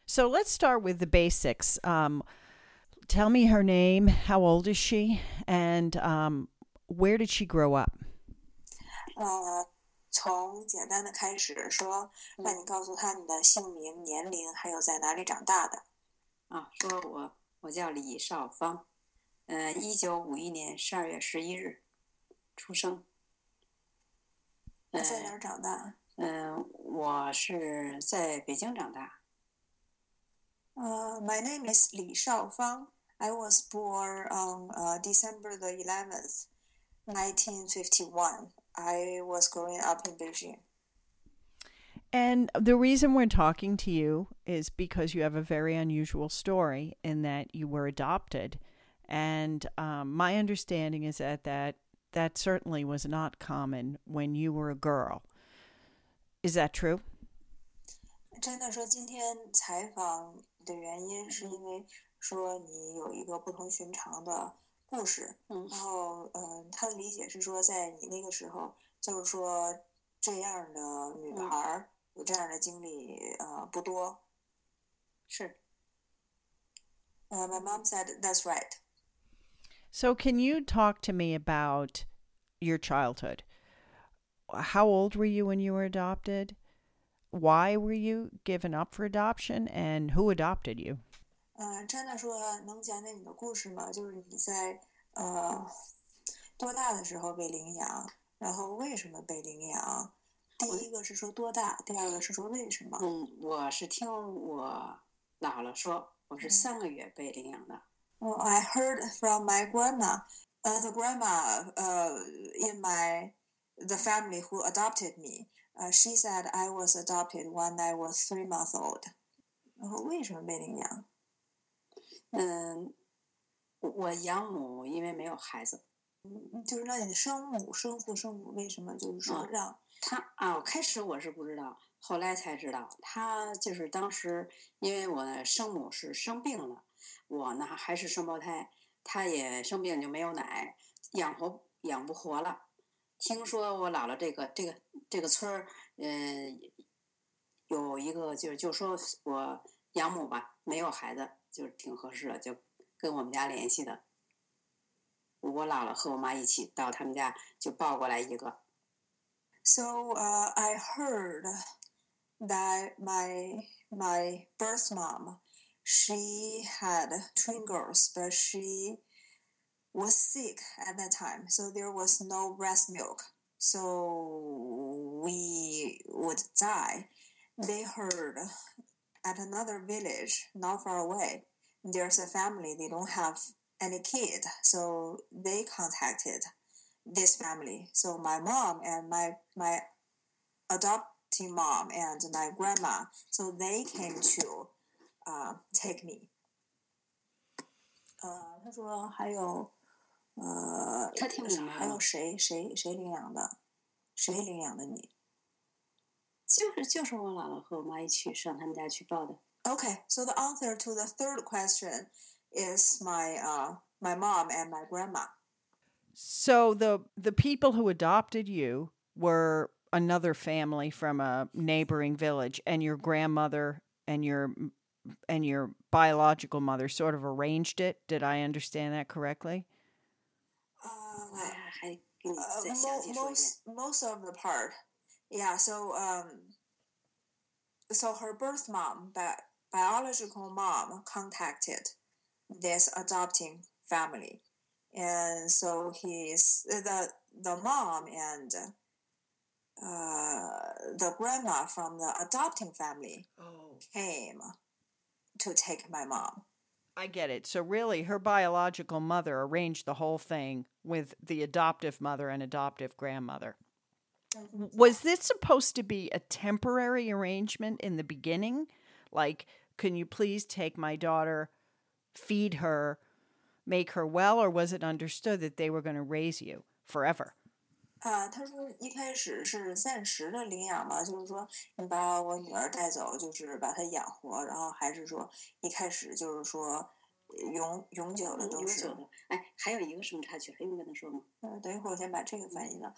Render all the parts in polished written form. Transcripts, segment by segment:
So let's start with the basics. Tell me her name. How old is she? And where did she grow up? 从简单的开始说，让你告诉他你的姓名、年龄，还有在哪里长大的。 说我叫李少芳，1951年12月11日出生。 在哪儿长大？ 我是在北京长大。 My name is 李少芳. I was born on December the 11th, 1951. I was growing up in Beijing. And the reason we're talking to you is because you have a very unusual story in that you were adopted. And my understanding is that certainly was not common when you were a girl. Is that true? 真的说，今天采访的原因是因为说你有一个不同寻常的故事，然后他的理解是说，在你那个时候，就是说这样的女孩有这样的经历不多。 是。 My mom said that's right. So can you talk to me about your childhood? How old were you when you were adopted? Why were you given up for adoption, and who adopted you? 真的说能讲讲你的故事吗？就是你在多大的时候被领养，然后为什么被领养？第一个是说多大，第二个是说为什么？ 我是听我姥姥说，我是3个月被领养的。 I heard from my grandma, the grandma in the family who adopted me. She said I was adopted when I was 3 months old. 然后为什么被领养？ 我养母因为没有孩子， 就是让你的生父为什么就是说让他开始我是不知道，后来才知道，他就是当时因为我的生母是生病了，我呢还是双胞胎，他也生病就没有奶，养不活了。听说我姥姥这个村儿，有一个就说我养母吧没有孩子，就是挺合适的，就跟我们家联系的。我姥姥和我妈一起到他们家就抱过来一个。 So I heard that my birth mom, she had twin girls, but she was sick at that time, so there was no breast milk. So we would die. They heard at another village not far away, there's a family, they don't have any kid, so they contacted this family. So my mom and my adopting mom and my grandma, so they came to take me. 他说还有他听明白了。 还有谁领养的？谁领养的你？ 就是我姥姥和我妈一起上他们家去抱的。 Okay, so the answer to the third question is my mom and my grandma. So the people who adopted you were another family from a neighboring village, and your grandmother and your biological mother sort of arranged it. Did I understand that correctly? Most of the part, yeah. So so her birth mom, biological mom, contacted this adopting family, and so the mom and the grandma from the adopting family came to take my mom. I get it. So really, her biological mother arranged the whole thing with the adoptive mother and adoptive grandmother. Was this supposed to be a temporary arrangement in the beginning? Like, can you please take my daughter, feed her, make her well, or was it understood that they were going to raise you forever? 他说一开始是暂时的领养嘛，就是说你把我女儿带走，就是把她养活，然后还是说一开始就是说永久的都是。 还有一个什么插曲，还用跟他说吗？ 等一会儿我先把这个翻译了。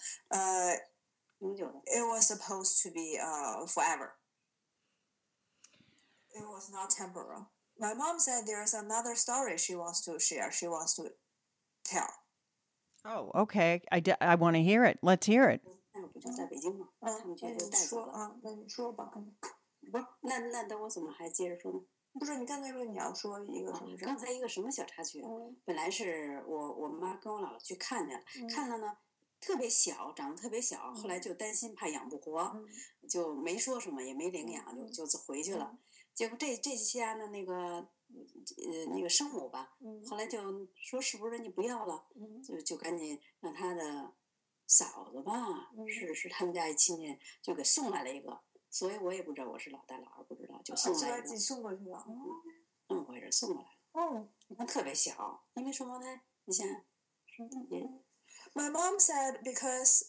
永久的。 It was supposed to be forever. it was not temporal. My mom said there's another story she wants to share. She wants to tell. Oh, okay. I want to hear it. Let's hear it. 那不就在北京吗？他们觉得就带走了。 那你说吧。 不是，那我怎么还接着说呢？ 不是，你刚才说你要说一个什么事？ 刚才一个什么小插曲？本来是我妈跟我姥姥去看去了，看了呢，特别小，长得特别小，后来就担心怕养不活，就没说什么，也没领养，就回去了。结果这家呢，那个生母吧，后来就说是不是你不要了？就赶紧让他的嫂子吧，是他们家一亲戚就给送来了一个。所以我也不知道我是老大老二，不知道就送来一个。 自己送过去了。 那么回事，送过来了。你看特别小，因为双胞胎，你想想， My mom said because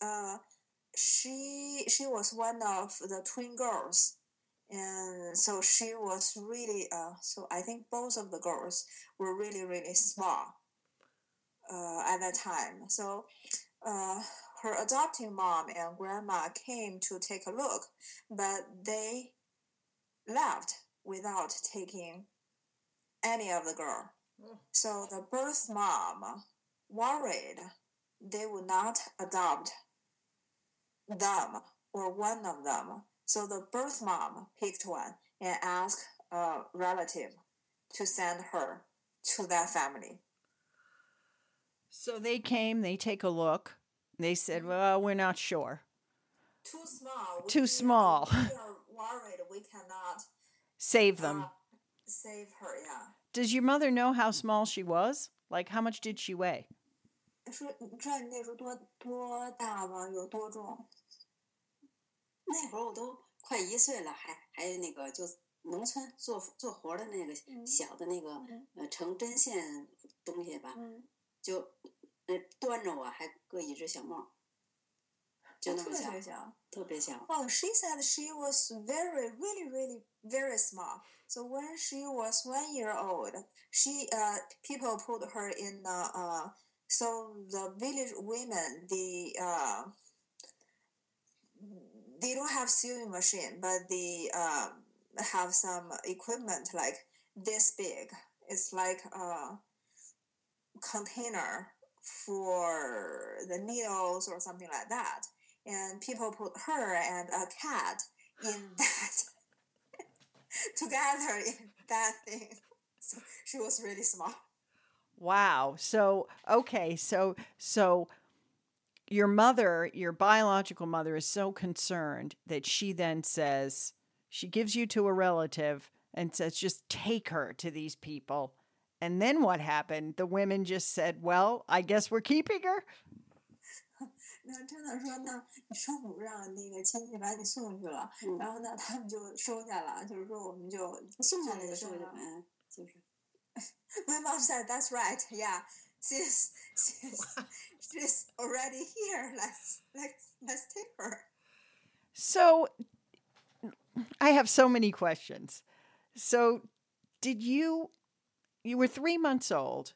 she was one of the twin girls, and so she was really so I think both of the girls were really small at that time. So her adopting mom and grandma came to take a look, but they left without taking any of the girl. So the birth mom worried they would not adopt them or one of them. So the birth mom picked one and asked a relative to send her to that family. So they came, they take a look. They said, well, we're not sure. Too small. Too small. We are worried we cannot save them. Save her, yeah. Does your mother know how small she was? Like, how much did she weigh? 说你知道你那时候多大吗？有多重？ 那会儿我都快1岁了，还那个就农村做活的那个小的那个成针线东西吧，就端着我还搁一只小帽，就那么小，特别小。 Oh, she said she was really very small. So when she was 1 year old, she people put her in so the village women they don't have sewing machine, but they have some equipment like this big. It's like a container for the needles or something like that. And people put her and a cat in that together in that thing. So she was really small. Wow. So, okay. So your mother, your biological mother, is so concerned that she then says, she gives you to a relative and says, just take her to these people. And then what happened? The women just said, well, I guess we're keeping her. 那真的说，那你生母让那个亲戚把你送去了，然后呢，他们就收下了，就是说我们就送下来就收下来，就是。 My mom said that's right. Yeah, since she's already here, let's take her. So, I have so many questions. So, did you were 3 months old?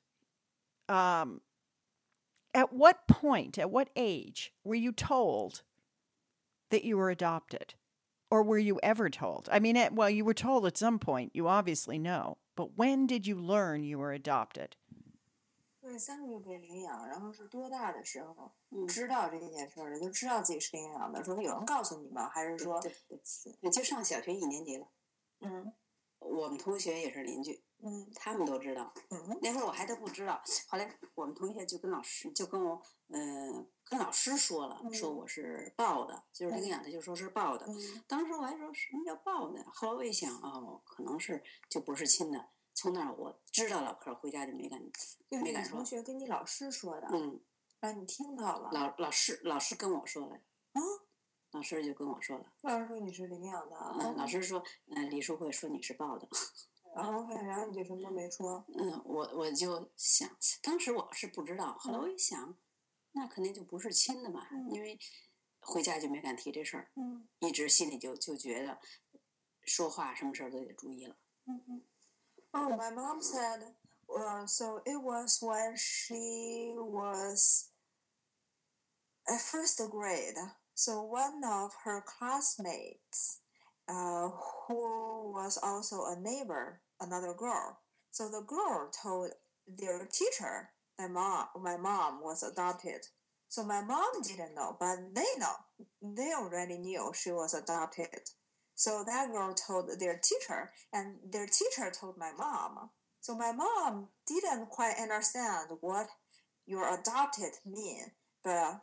At what point, at what age were you told that you were adopted? Or were you ever told? I mean, well, you were told at some point, you obviously know. But when did you learn you were adopted? 对，3个月被领养，然后是多大的时候知道这件事的？就知道自己是领养的，说有人告诉你吗？还是说对，就上小学1年级了。我们同学也是邻居，他们都知道。那会儿我还都不知道，后来我们同学就跟老师跟老师说了，说我是抱的，就是领养的，就说是抱的。当时我还说什么叫抱的，后来我一想，哦，可能是就不是亲的。从那儿我知道了，可是回家就没敢说。 同学跟你老师说的，让你听到了。 老师跟我说了。老师就跟我说了。 老师说你是领养的。 老师说，李淑慧说你是抱的。 然后你就什么都没说。 我就想，当时我是不知道，后来我一想，那肯定就不是亲的嘛，因为回家就没敢提这事儿。一直心里就觉得，说话什么事儿都得注意了。 Oh, my mom said, so it was when she was at first grade. So one of her classmates who was also a neighbor, another girl. So the girl told their teacher my mom was adopted. So my mom didn't know, but they know. They already knew she was adopted. So that girl told their teacher, and their teacher told my mom. So my mom didn't quite understand what your adopted mean, but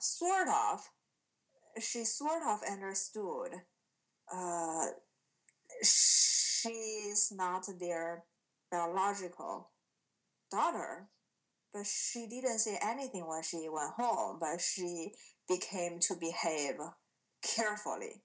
she sort of understood. She's not their biological daughter, but she didn't say anything when she went home, but she became to behave carefully.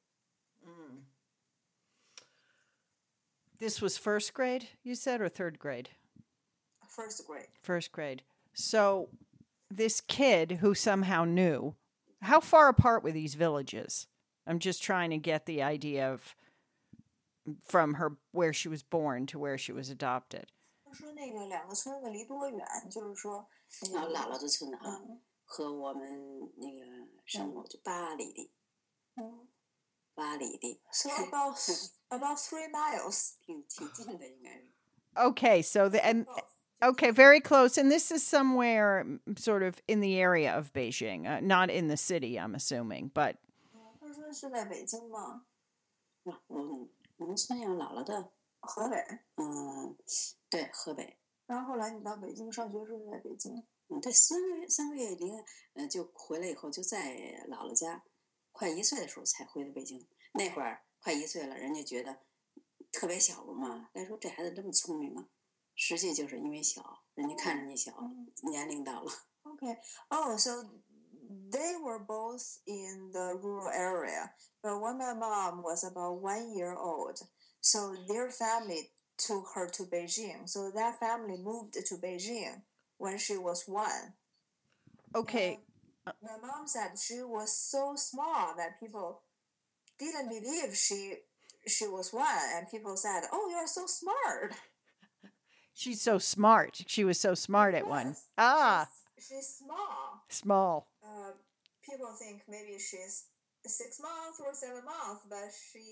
This was first grade, you said, or third grade? First grade. First grade. So this kid who somehow knew, how far apart were these villages? I'm just trying to get the idea of from her where she was born to where she was adopted. 他说那个两个村子离多远？就是说， 姥姥的村子啊，和我们那个生母就8里地，8里地。 So about 3 miles. 挺近的应该是。 Okay, so okay, very close, and this is somewhere sort of in the area of Beijing, not in the city, I'm assuming, but. 他说是在北京吗？ 农村有姥姥的。 河北。 对，河北。 然后后来你到北京上学是在北京？ 对，3个月就回来以后就在姥姥家，快1岁的时候才回的北京。那会儿快1岁了，人家觉得特别小了嘛，来说这孩子这么聪明啊，实际就是因为小，人家看着你小，年龄到了。 Okay. Oh, so they were both in the rural area, but when my mom was about 1 year old, so their family took her to Beijing. So that family moved to Beijing when she was 1. Okay. My mom said she was so small that people didn't believe she was 1, and people said, "Oh, you're so smart." She's so smart. She was so smart at 1. She's small. Small. People think maybe she's 6 months or 7 months, but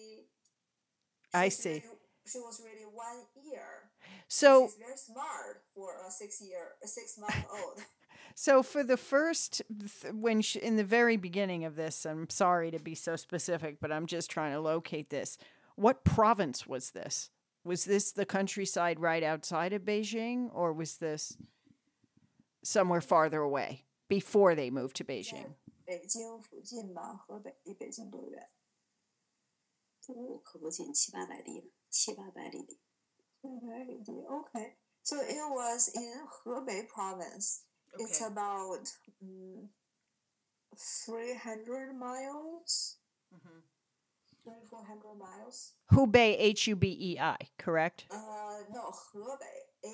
I see. She was really 1 year. So she's very smart for a 6-month-old. So for the first, in the very beginning of this, I'm sorry to be so specific, but I'm just trying to locate this. What province was this? Was this the countryside right outside of Beijing, or was this somewhere farther away before they moved to Beijing? 北京附近吧，河北离北京多远？ 可不近，700-800里呢，700-800里。 700里地 ，OK. So it was in Hebei province. Okay. It's about 300 miles. 300-400 miles. Hubei, Hubei, correct? No, Hebei,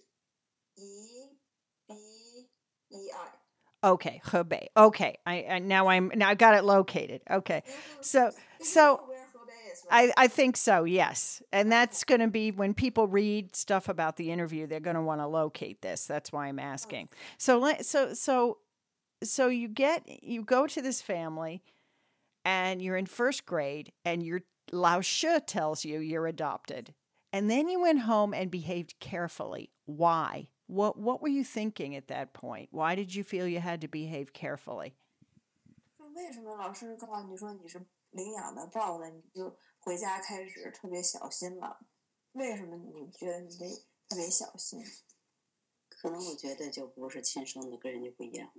Hebei. Okay, Hebei. Okay, I got it located. Okay, so where Hebei is, right? I think so. Yes, and that's going to be when people read stuff about the interview, they're going to want to locate this. That's why I'm asking. Okay. So you go to this family, and you're in first grade, and your Lao Shi tells you you're adopted, and then you went home and behaved carefully. Why? What were you thinking at that point? Why did you feel you had to behave carefully? 为什么老师告诉你说你是领养的抱的，你就回家开始特别小心了？为什么你觉得你得特别小心？ 可能我觉得就不是亲生的，跟人家不一样。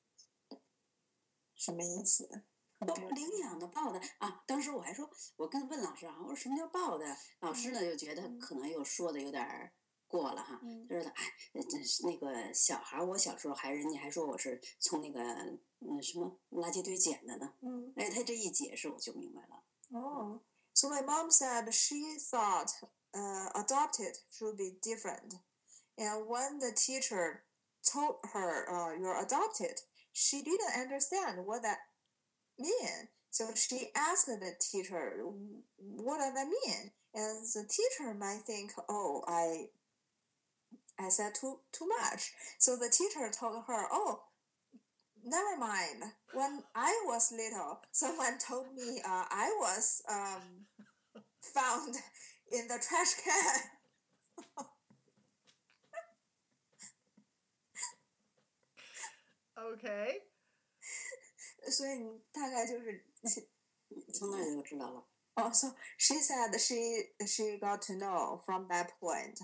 什么意思？ 领养的抱的啊！当时我还说，我问老师啊，我说什么叫抱的？老师呢就觉得可能又说的有点过了哈，就是那个小孩，我小时候人家还说我是从那个什么垃圾堆捡的呢。他这一解释我就明白了。 Oh, so my mom said she thought adopted should be different, and when the teacher told her you're adopted, she didn't understand what that mean. So she asked the teacher, "What does that mean?" And the teacher might think, "Oh, I said too much." So the teacher told her, "Oh, never mind. When I was little, someone told me I was found in the trash can. Okay. 所以你大概就是从那就知道了。 So she said she got to know from that point.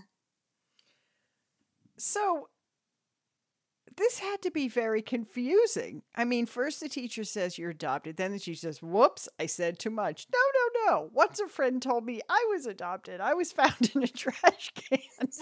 So this had to be very confusing. I mean, first the teacher says you're adopted, then the teacher says, whoops, I said too much. No. Once a friend told me I was adopted. I was found in a trash can.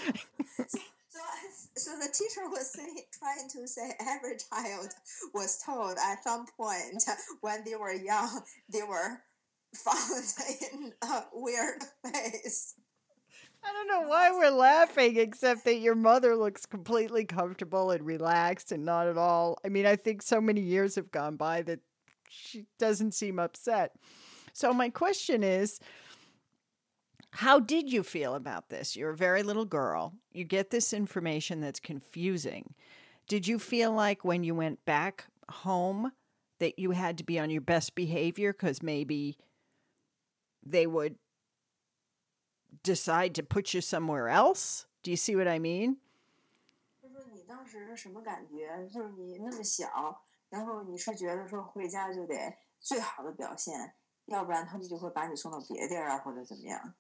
So the teacher was trying to say every child was told at some point when they were young, they were found in a weird place. I don't know why we're laughing, except that your mother looks completely comfortable and relaxed and not at all. I mean, I think so many years have gone by that she doesn't seem upset. So my question is, how did you feel about this? You're a very little girl. You get this information that's confusing. Did you feel like when you went back home that you had to be on your best behavior because maybe they would decide to put you somewhere else? Do you see what I mean? 就说你当时什么感觉？就是你那么小，然后你是觉得说回家就得最好的表现，要不然他们就会把你送到别地儿啊，或者怎么样？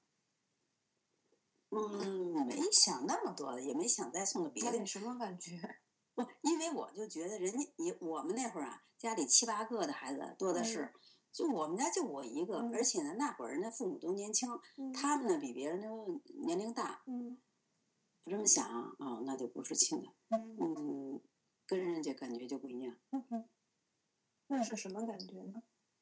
没想那么多，也没想再送到别的。 你什么感觉？ 不，因为我就觉得我们那会儿啊，家里7、8个的孩子多的是。就我们家就我一个，而且呢，那会儿那父母都年轻，他们呢比别人都年龄大。我这么想啊，那就不是亲的。跟人家感觉就不一样。 那是什么感觉呢？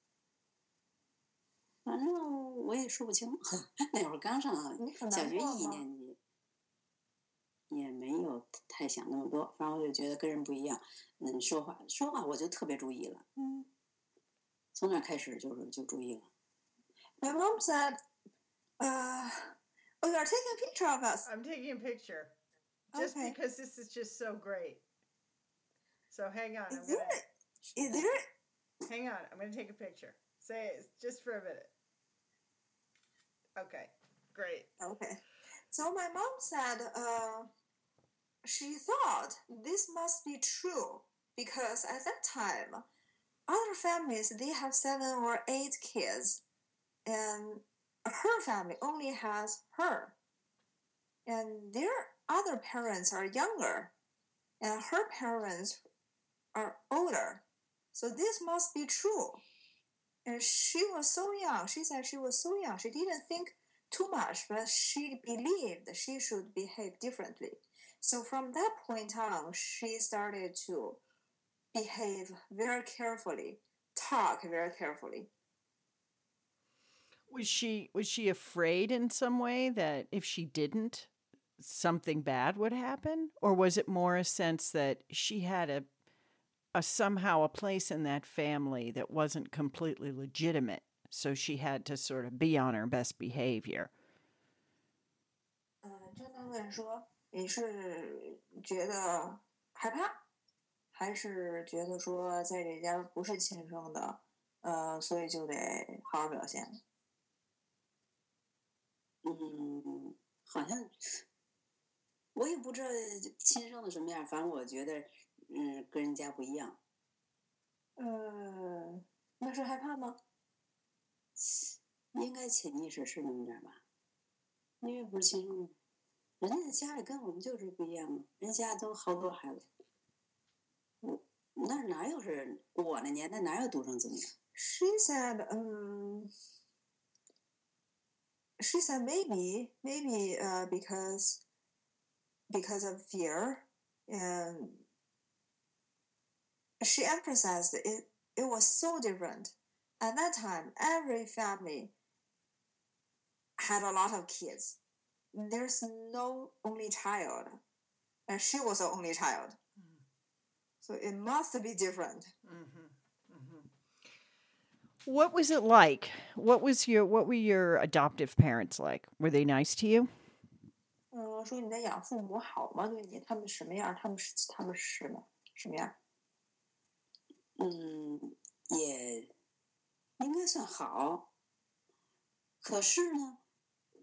反正我也说不清，那会儿刚上小学1年级，也没有太想那么多。反正我就觉得跟人不一样。说话我就特别注意了。从那开始就注意了。 My mom said, "Oh, you are taking a picture of us." I'm taking a picture, just because this is just so great. So hang on. Hang on. I'm going to take a picture. Say it just for a minute. Okay, great. Okay. So my mom said, she thought this must be true because at that time, other families, they have 7 or 8 kids, and her family only has her. And their other parents are younger, and her parents are older. So this must be true. And she was so young. She said she was so young. She didn't think too much, but she believed she should behave differently. So from that point on, she started to behave very carefully, talk very carefully. Was she afraid in some way that if she didn't, something bad would happen? Or was it more a sense that she had a somehow a place in that family that wasn't completely legitimate, so she had to sort of be on her best behavior? 真的问说你是觉得害怕，还是觉得说在这家不是亲生的，所以就得好好表现？ 好像我也不知道亲生的什么样，反正我觉得，跟人家不一样。 那是害怕吗？ 应该潜意识是那么点吧，因为不是亲生的，人家家里跟我们就是不一样嘛，人家都好多孩子，那哪有是我那年代哪有独生子女 ？She said, maybe because of fear, and she emphasized it was so different. At that time, every family had a lot of kids. There's no only child, and she was the only child. So it must be different. What was it like? What were your adoptive parents like? Were they nice to you? 说你的养父母好吗？对你，他们什么样？他们是什么样？ 也应该算好。可是呢，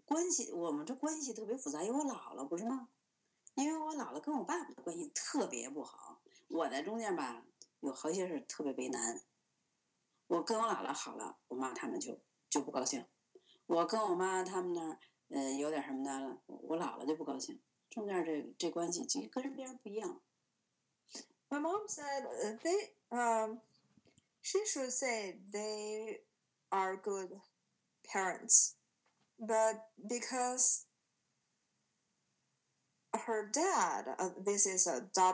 关系，我们这关系特别复杂，因为我姥姥不是吗？因为我姥姥跟我爸爸的关系特别不好，我在中间吧，有好些事特别为难。我跟我姥姥好了，我妈他们就不高兴；我跟我妈他们那儿，有点什么的，我姥姥就不高兴。中间这关系就跟别人不一样。 My mom said she should say they are good parents, but because her dad, this is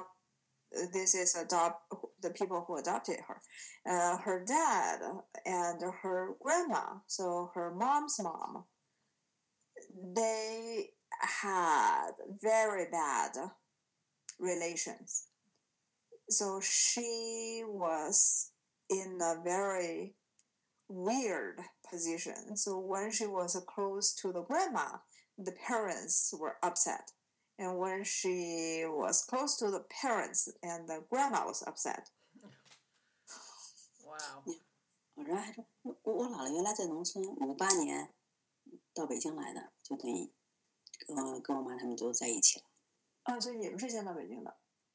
the people who adopted her. Her dad and her grandma, so her mom's mom, they had very bad relations. So she was in a very weird position. So when she was close to the grandma, the parents were upset. And when she was close to the parents, and the grandma was upset. Wow. 我这还说，我姥姥原来在农村，58年到北京来的，就等于跟我妈他们都在一起了。 啊，所以你们是先到北京的？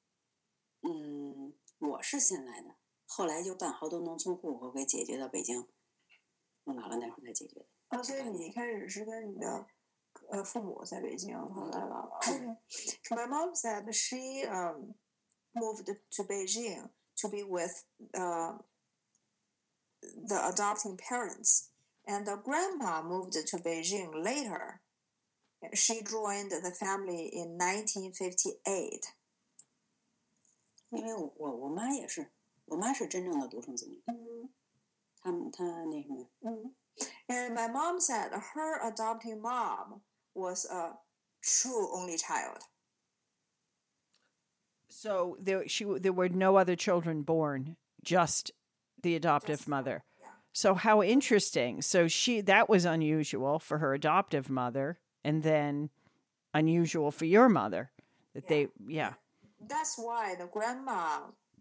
我是先来的，后来就办好多农村户口给解决到北京。我姥姥那会儿才解决的。 啊，所以你一开始是跟你的父母在北京，后来姥姥。Okay. So my mom said she moved to Beijing to be with the adopting parents, and the grandma moved to Beijing later. She joined the family in 1958. 因为我妈也是，我妈是真正的独生子女。她那什么。 And my mom said her adopting mom was a true only child. So there were no other children born, just the adoptive mother. Yeah. So how interesting. So that was unusual for her adoptive mother, and then unusual for your mother. That's why the grandma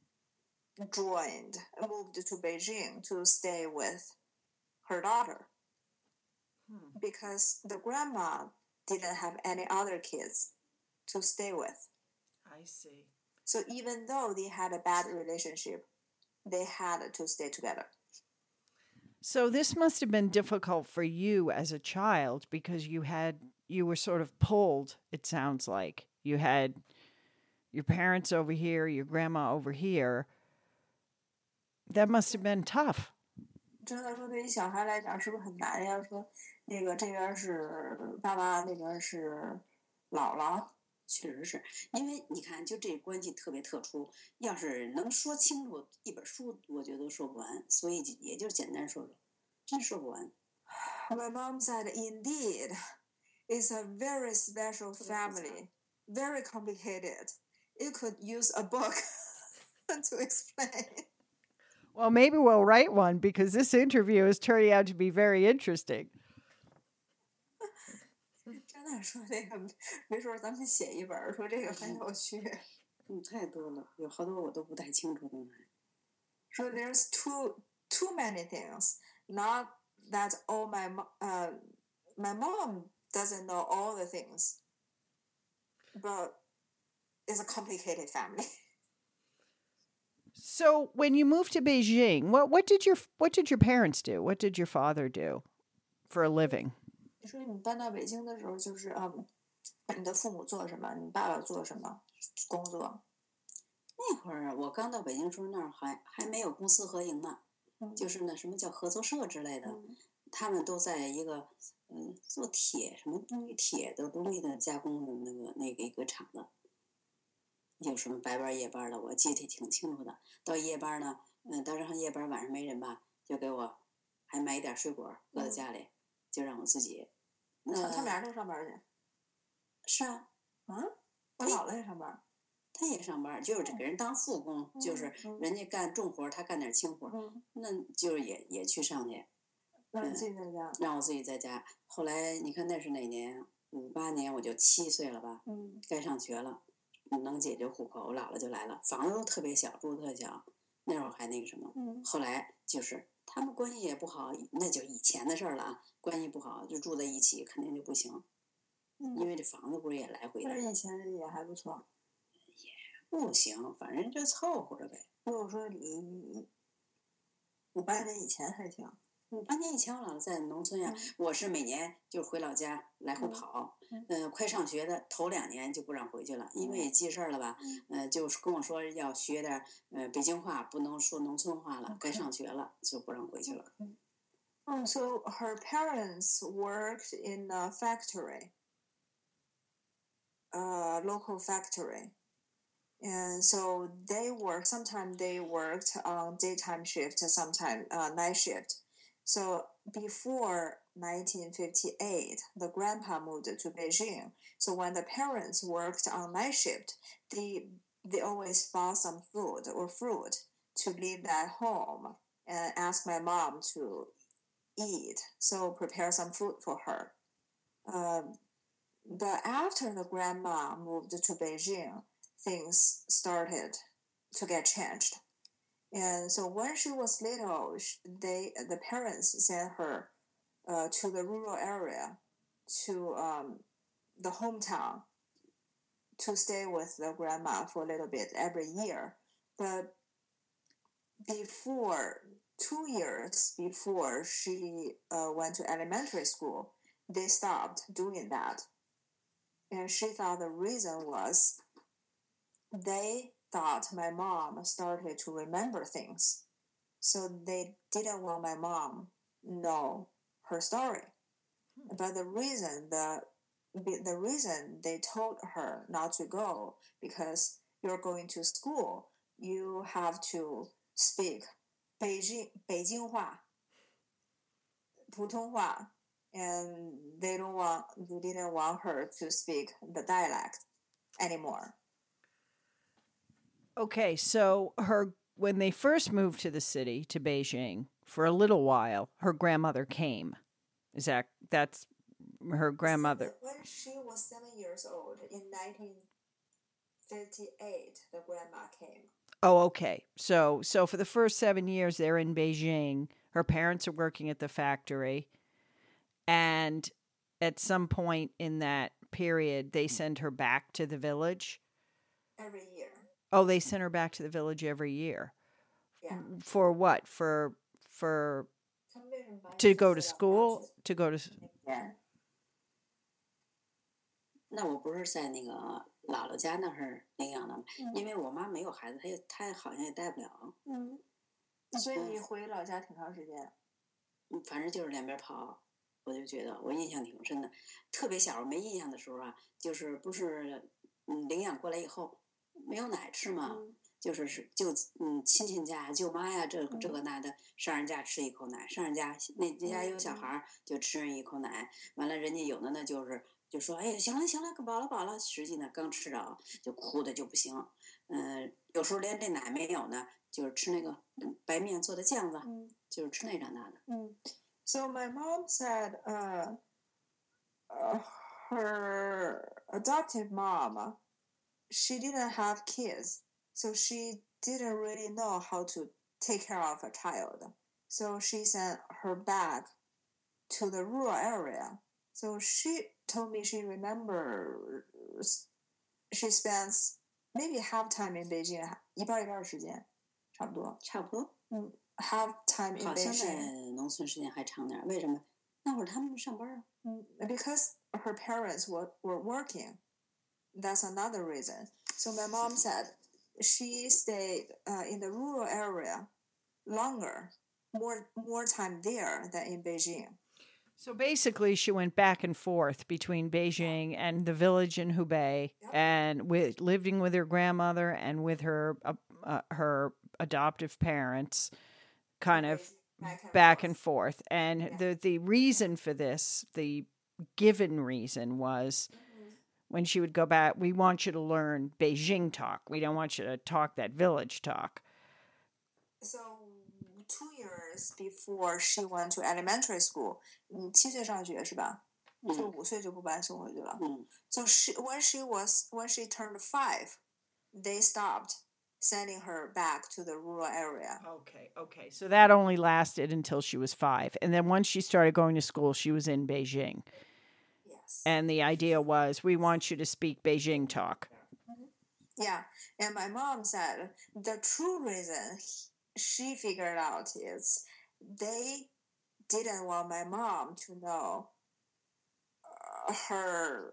moved to Beijing to stay with her daughter. Because the grandma didn't have any other kids to stay with. I see. So even though they had a bad relationship, they had to stay together. So this must have been difficult for you as a child because you were sort of pulled, it sounds like. You had your parents over here, your grandma over here. That must have been tough. 真的说，对于小孩来讲，是不是很难呀？说那个这边是爸爸，那边是姥姥。 确实是因为你看，就这关系特别特殊，要是能说清楚，一本书我觉得都说不完，所以也就简单说说，真说不完。 My mom said, "Indeed, it's a very special family, very complicated. It could use a book to explain." Well, maybe we'll write one because this interview is turning out to be very interesting. 真的说这个，没准咱们写一本，说这个很有趣。 太多了，有好多我都不太清楚的。 So there's too many things. Not that all my mom doesn't know all the things, but it's a complicated family. So when you moved to Beijing, what did your parents do? What did your father do for a living? 你说你搬到北京的时候，就是你的父母做什么？你爸爸做什么工作？ 那会儿我刚到北京时候，那儿还没有公私合营呢，就是那什么叫合作社之类的，他们都在一个做铁什么东西铁的东西的加工的那个一个厂子。有什么白班夜班的，我记得挺清楚的。到夜班呢，到上夜班晚上没人吧，就给我还买一点水果搁在家里，就让我自己。 他们俩都上班去。 是啊。 我姥姥也上班。 他也上班，就是给人当副工，就是人家干重活，他干点轻活，那就是也去上去。 让你自己在家。 让我自己在家。后来你看那是哪年？58年我就7岁了吧，该上学了。能解决户口，我姥姥就来了，房子都特别小，住特小，那会儿还那个什么。后来就是他们关系也不好，那就以前的事儿了啊。关系不好就住在一起，肯定就不行，因为这房子不是也来回的。 但是以前也还不错。 不行，反正就凑合着呗。 如果说你58年以前还行。 58年以前我姥姥在农村呀，我是每年就回老家来回跑。快上学的头2年就不让回去了，因为记事儿了吧。就是跟我说要学点北京话，不能说农村话了。该上学了就不让回去了。 So her parents worked in a factory, a local factory. And so sometimes they worked on daytime shift, sometimes night shift. So before 1958, the grandpa moved to Beijing. So when the parents worked on night shift, they always bought some food or fruit to leave at home and ask my mom to eat. So prepare some food for her. But after the grandma moved to Beijing, things started to get changed. And so when she was little, the parents sent her to the rural area, to the hometown, to stay with the grandma for a little bit every year. But before 2 years before she went to elementary school, they stopped doing that. And she thought the reason was they thought my mom started to remember things. So they didn't want my mom know her story. But the reason they told her not to go, because you're going to school, you have to speak 北京话, 普通话, and they didn't want her to speak the dialect anymore. Okay, so when they first moved to the city, to Beijing, for a little while, her grandmother came. That's her grandmother? When she was 7 years old, in 1958, the grandma came. Oh, okay. So for the first 7 years, they're in Beijing. Her parents are working at the factory. And at some point in that period, they send her back to the village. Every year. Oh, they sent her back to the village every year. Yeah. For what? For to go to school? To go to... Yeah. 那我不是在那个姥姥家那儿那样的吗？因为我妈没有孩子，她好像也带不了。 所以你回老家挺长时间。 反正就是两边跑，我就觉得我印象挺深的。特别小时候没印象的时候啊，就是不是领养过来以后没有奶吃嘛，亲戚家舅妈呀，这个那的，上人家吃一口奶，上人家那家有小孩就吃人一口奶，完了人家有的呢就说哎行了饱了，实际呢刚吃着就哭的就不行，有时候连这奶没有呢，就是吃那个白面做的酱子，就是吃那长大的。 So my mom said, her adoptive mom, she didn't have kids, so she didn't really know how to take care of a child. So she sent her back to the rural area. So she told me she remembers she spends maybe half time in Beijing, 一半的时间，差不多。Half time in Beijing. 好像在农村时间还长点，为什么？那会儿他们上班啊。 Because her parents were working. That's another reason. So my mom said she stayed in the rural area longer, more time there than in Beijing. So basically, she went back and forth between Beijing and the village in Hubei, and living with her grandmother and with her adoptive parents, kind of back and forth. And the reason for this, the given reason, was when she would go back, we want you to learn Beijing talk. We don't want you to talk that village talk. So 2 years before she went to elementary school, 7岁上学是吧？就5岁就不搬送回去了。So when she turned 5, they stopped sending her back to the rural area. Okay. So that only lasted until she was 5. And then once she started going to school, she was in Beijing. Yes. And the idea was, we want you to speak Beijing talk. Yeah. And my mom said the true reason she figured out is they didn't want my mom to know her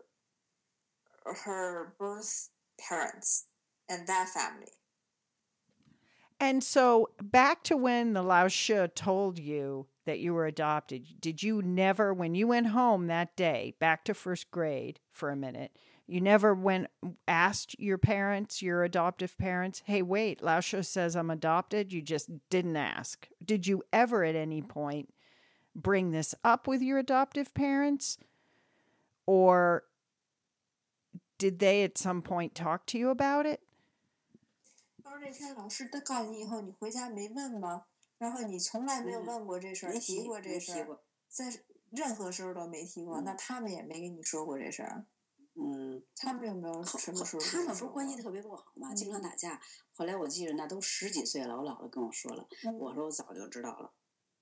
birth parents and that family. And so back to when the Lao She told you that you were adopted, did you never, when you went home that day, back to first grade for a minute, you never asked your parents, your adoptive parents, hey, wait, Lao She says I'm adopted? You just didn't ask. Did you ever at any point bring this up with your adoptive parents? Or did they at some point talk to you about it? 他说那天老师告诉你以后，你回家没问吗？然后你从来没有问过这事儿，提过这事儿，在任何时候都没提过。那他们也没跟你说过这事儿。他们有没有什么时候？ 他们不是关系特别不好嘛，经常打架。后来我记着那都10几岁了，我姥姥跟我说了，我说我早就知道了。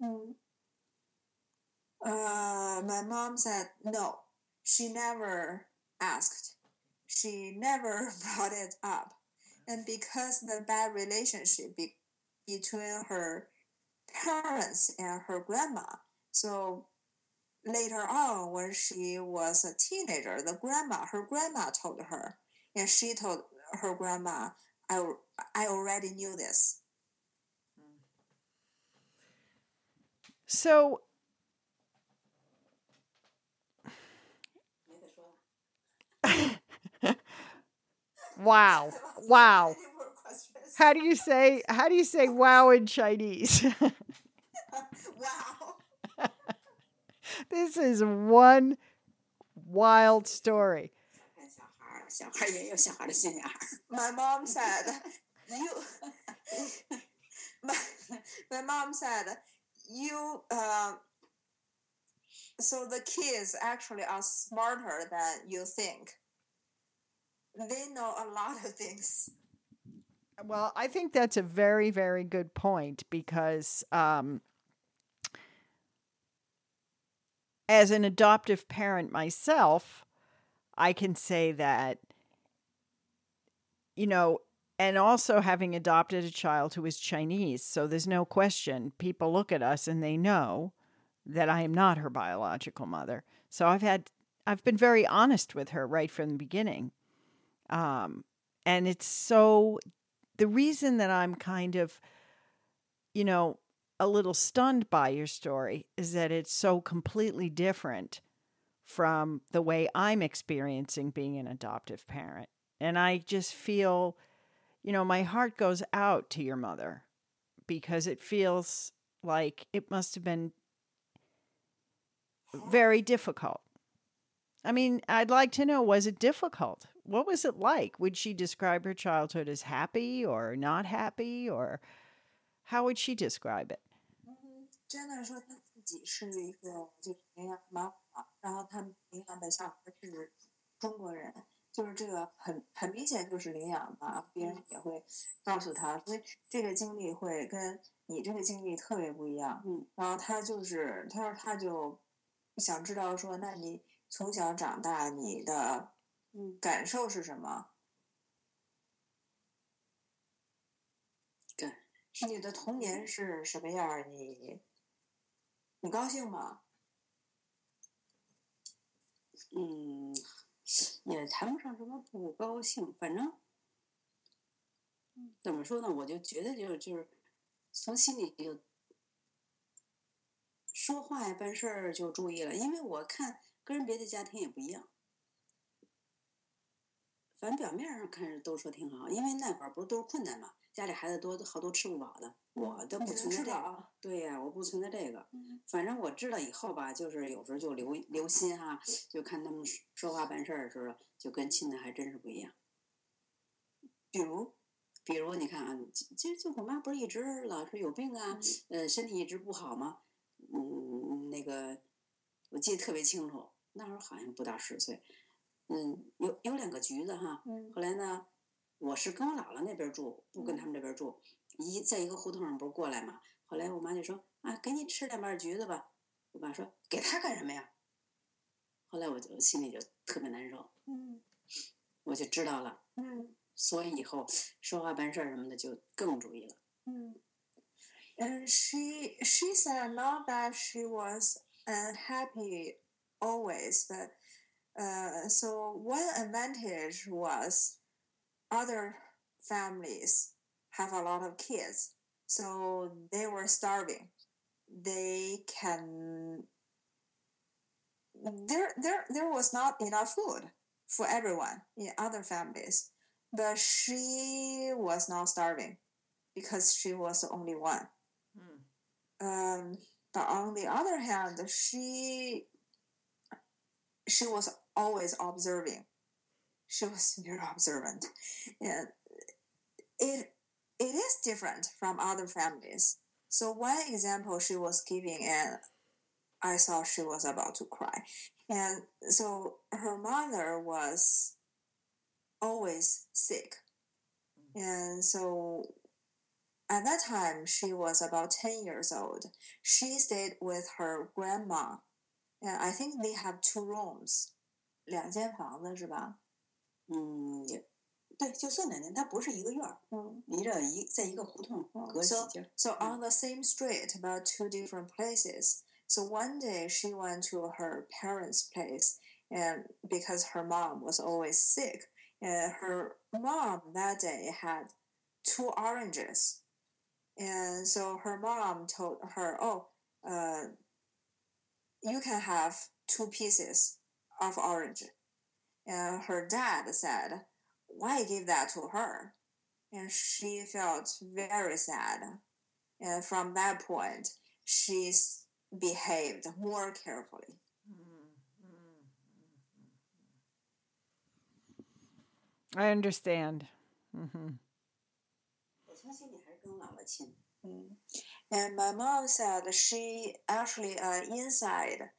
My mom said no. She never asked. She never brought it up. And because the bad relationship between her parents and her grandma, so later on when she was a teenager, her grandma told her, and she told her grandma, I already knew this. So wow. How do you say wow in Chinese? Wow. This is one wild story. My mom said, so the kids actually are smarter than you think. They know a lot of things. Well, I think that's a very, very good point because as an adoptive parent myself, I can say that, and also having adopted a child who is Chinese, so there's no question. People look at us and they know that I am not her biological mother. So I've been very honest with her right from the beginning. And it's so, the reason that I'm kind of, a little stunned by your story is that it's so completely different from the way I'm experiencing being an adoptive parent. And I just feel, my heart goes out to your mother because it feels like it must have been very difficult. I mean, I'd like to know, was it difficult? What was it like? Would she describe her childhood as happy or not happy, or how would she describe it? 真的说他自己是一个就是营养蛮好，然后他们领养的小孩是中国人，就是这个很明显就是领养嘛，别人也会告诉他，所以这个经历会跟你这个经历特别不一样。然后他说他就想知道说，那你从小长大你的感受是什么？你的童年是什么样？你高兴吗？ 也谈不上什么不高兴，反正怎么说呢？我就觉得就是从心里就说话呀、办事儿就注意了，因为我看跟别的家庭也不一样。反正表面上看着都说挺好，因为那会儿不是都是困难嘛，家里孩子多，好多吃不饱的，我都不存在这个。对呀，我不存在这个。反正我知道以后吧，就是有时候就留心哈，就看他们说话办事儿的时候，就跟亲的还真是不一样。比如你看啊，其实就我妈不是一直老是有病啊，身体一直不好吗？那个我记得特别清楚，那会儿好像不到10岁。有2个橘子哈，后来呢， 我是跟我姥姥那边住，不跟他们这边住。在一个胡同上不是过来嘛？后来我妈就说啊，给你吃2瓣橘子吧。我爸说给他干什么呀？后来我就心里就特别难受。我就知道了。所以以后说话办事什么的就更注意了。 And she said not that she was unhappy always, but so one advantage was other families have a lot of kids, so they were starving. They can there was not enough food for everyone in other families, but she was not starving because she was the only one. But on the other hand, she was always observing. She was very observant, and it is different from other families. So one example she was giving, and I thought she was about to cry. And so her mother was always sick, and so at that time, she was about 10 years old. She stayed with her grandma. And I think they have 2 rooms. 2间房子是吧？ 也对，就算奶奶，她不是一个院儿，离着在一个胡同隔几间。 So on the same street, but 2 different places. So one day she went to her parents' place, and because her mom was always sick, and her mom that day had 2 oranges. And so her mom told her, you can have 2 pieces of orange. And her dad said, why give that to her? And she felt very sad. And from that point, she behaved more carefully. I understand. And my mom said she actually inside,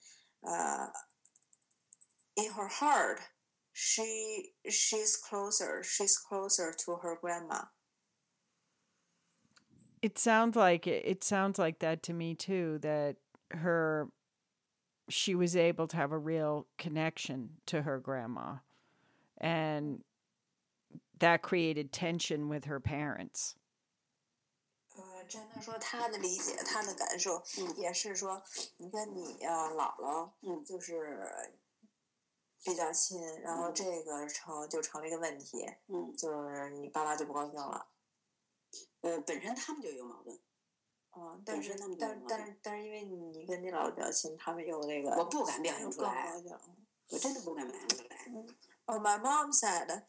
in her heart, she's closer to her grandma. It sounds like that to me too, that she was able to have a real connection to her grandma, and that created tension with her parents. 真的说她的理解，她的感受也是说，你跟你姥姥，就是比较亲，然后这个就成了一个问题，就是你爸妈就不高兴了。 本身他们就有矛盾。 但是因为你跟你姥姥比较亲，他们有那个。 我不敢表现出来。我真的不敢表现出来。 My mom said,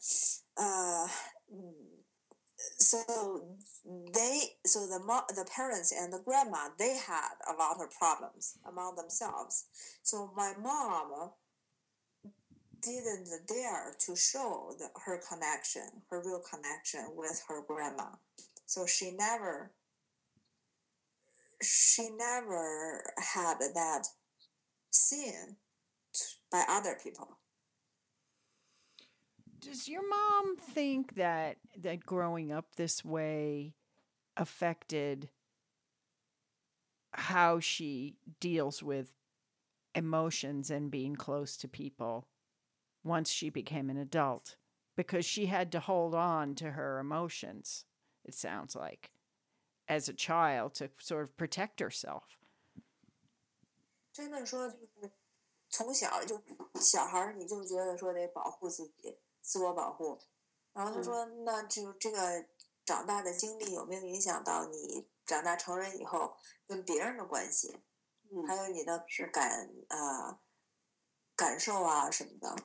so the parents and the grandma, they had a lot of problems among themselves. So my mom didn't dare to show her real connection with her grandma. So she never had that seen by other people. Does your mom think that growing up this way affected how she deals with emotions and being close to people once she became an adult? Because she had to hold on to her emotions, it sounds like, as a child to sort of protect herself. 真的说，就是从小就小孩，你就觉得说得保护自己。自我保护，然后他说：“那就这个长大的经历有没有影响到你长大成人以后跟别人的关系，还有你的感受啊什么的？”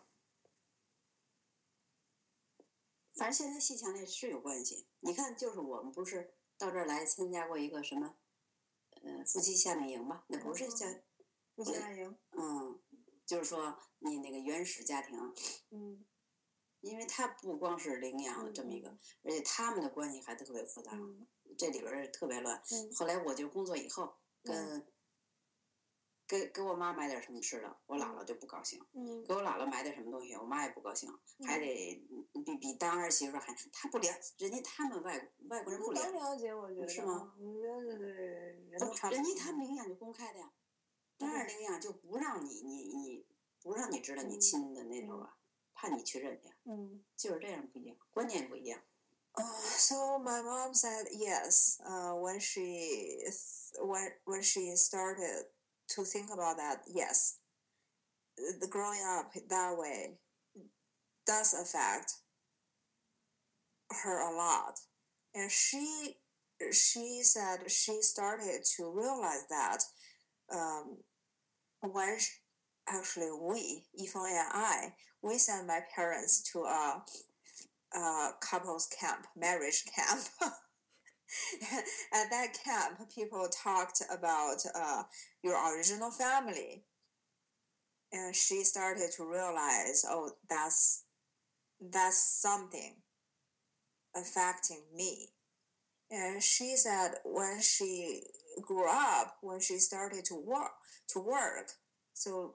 反正现在细想来是有关系。你看，就是我们不是到这儿来参加过一个什么夫妻夏令营嘛？那不是叫夫妻夏令营？ 就是说你那个原始家庭，因为他不光是领养这么一个，而且他们的关系还特别复杂，这里边特别乱。后来我就工作以后，跟给我妈买点什么吃的，我姥姥就不高兴；给我姥姥买点什么东西，我妈也不高兴，还得比当儿媳妇还，他不了，人家他们外国人不了解，我觉得是吗？ 我觉得人都差不多。人家他们领养就公开的呀，当然领养就不让你不让你知道你亲的那头啊，怕你去认去。就是这样不一样，观念不一样。 So my mom said yes. When she started to think about that, yes, the growing up that way does affect her a lot, and she said she started to realize that when actually Yifeng and I, we sent my parents to a couples camp, marriage camp. At that camp, people talked about your original family, and she started to realize, oh, that's something affecting me. And she said when she grew up, when she started to work, so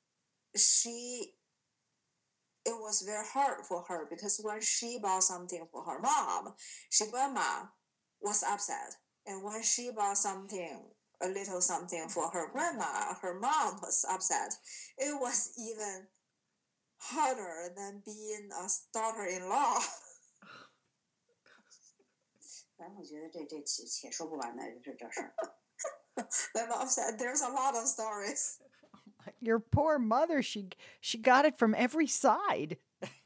it was very hard for her because when she bought something for her mom, grandma was upset. And when she bought a little something for her grandma, her mom was upset. It was even harder than being a daughter-in-law. 反正我觉得这且说不完的这事儿。 My mom said there's a lot of stories. Your poor mother, she got it from every side.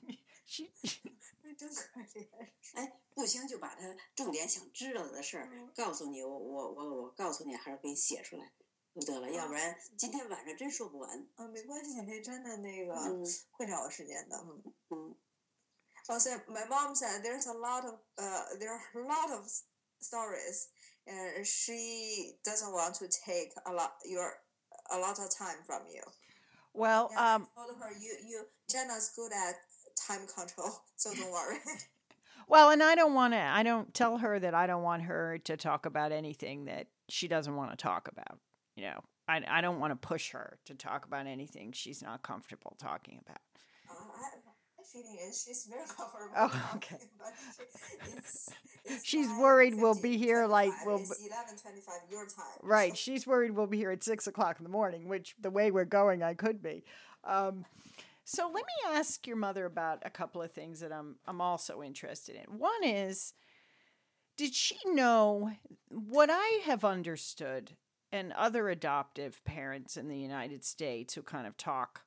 真可怜。 哎，不行就把他重点想知道的事儿告诉你，我告诉你，还是给你写出来就得了，要不然今天晚上真说不完。 没关系，你真的那个会找我时间的。Also, my mom said there are a lot of stories, and she doesn't want to take a lot of time from you. Well, I told her Jenna's good at time control, so don't worry. Well, and I don't tell her that I don't want her to talk about anything that she doesn't want to talk about. You know, I don't want to push her to talk about anything she's not comfortable talking about. My feeling is she's very comfortable. Oh, okay. It's she's worried we'll 9:50, be here like it's 11:25 your time. Right, she's worried we'll be here at 6:00 in the morning, which the way we're going, I could be. So let me ask your mother about a couple of things that I'm also interested in. One is, did she know what I have understood, and other adoptive parents in the United States who kind of talk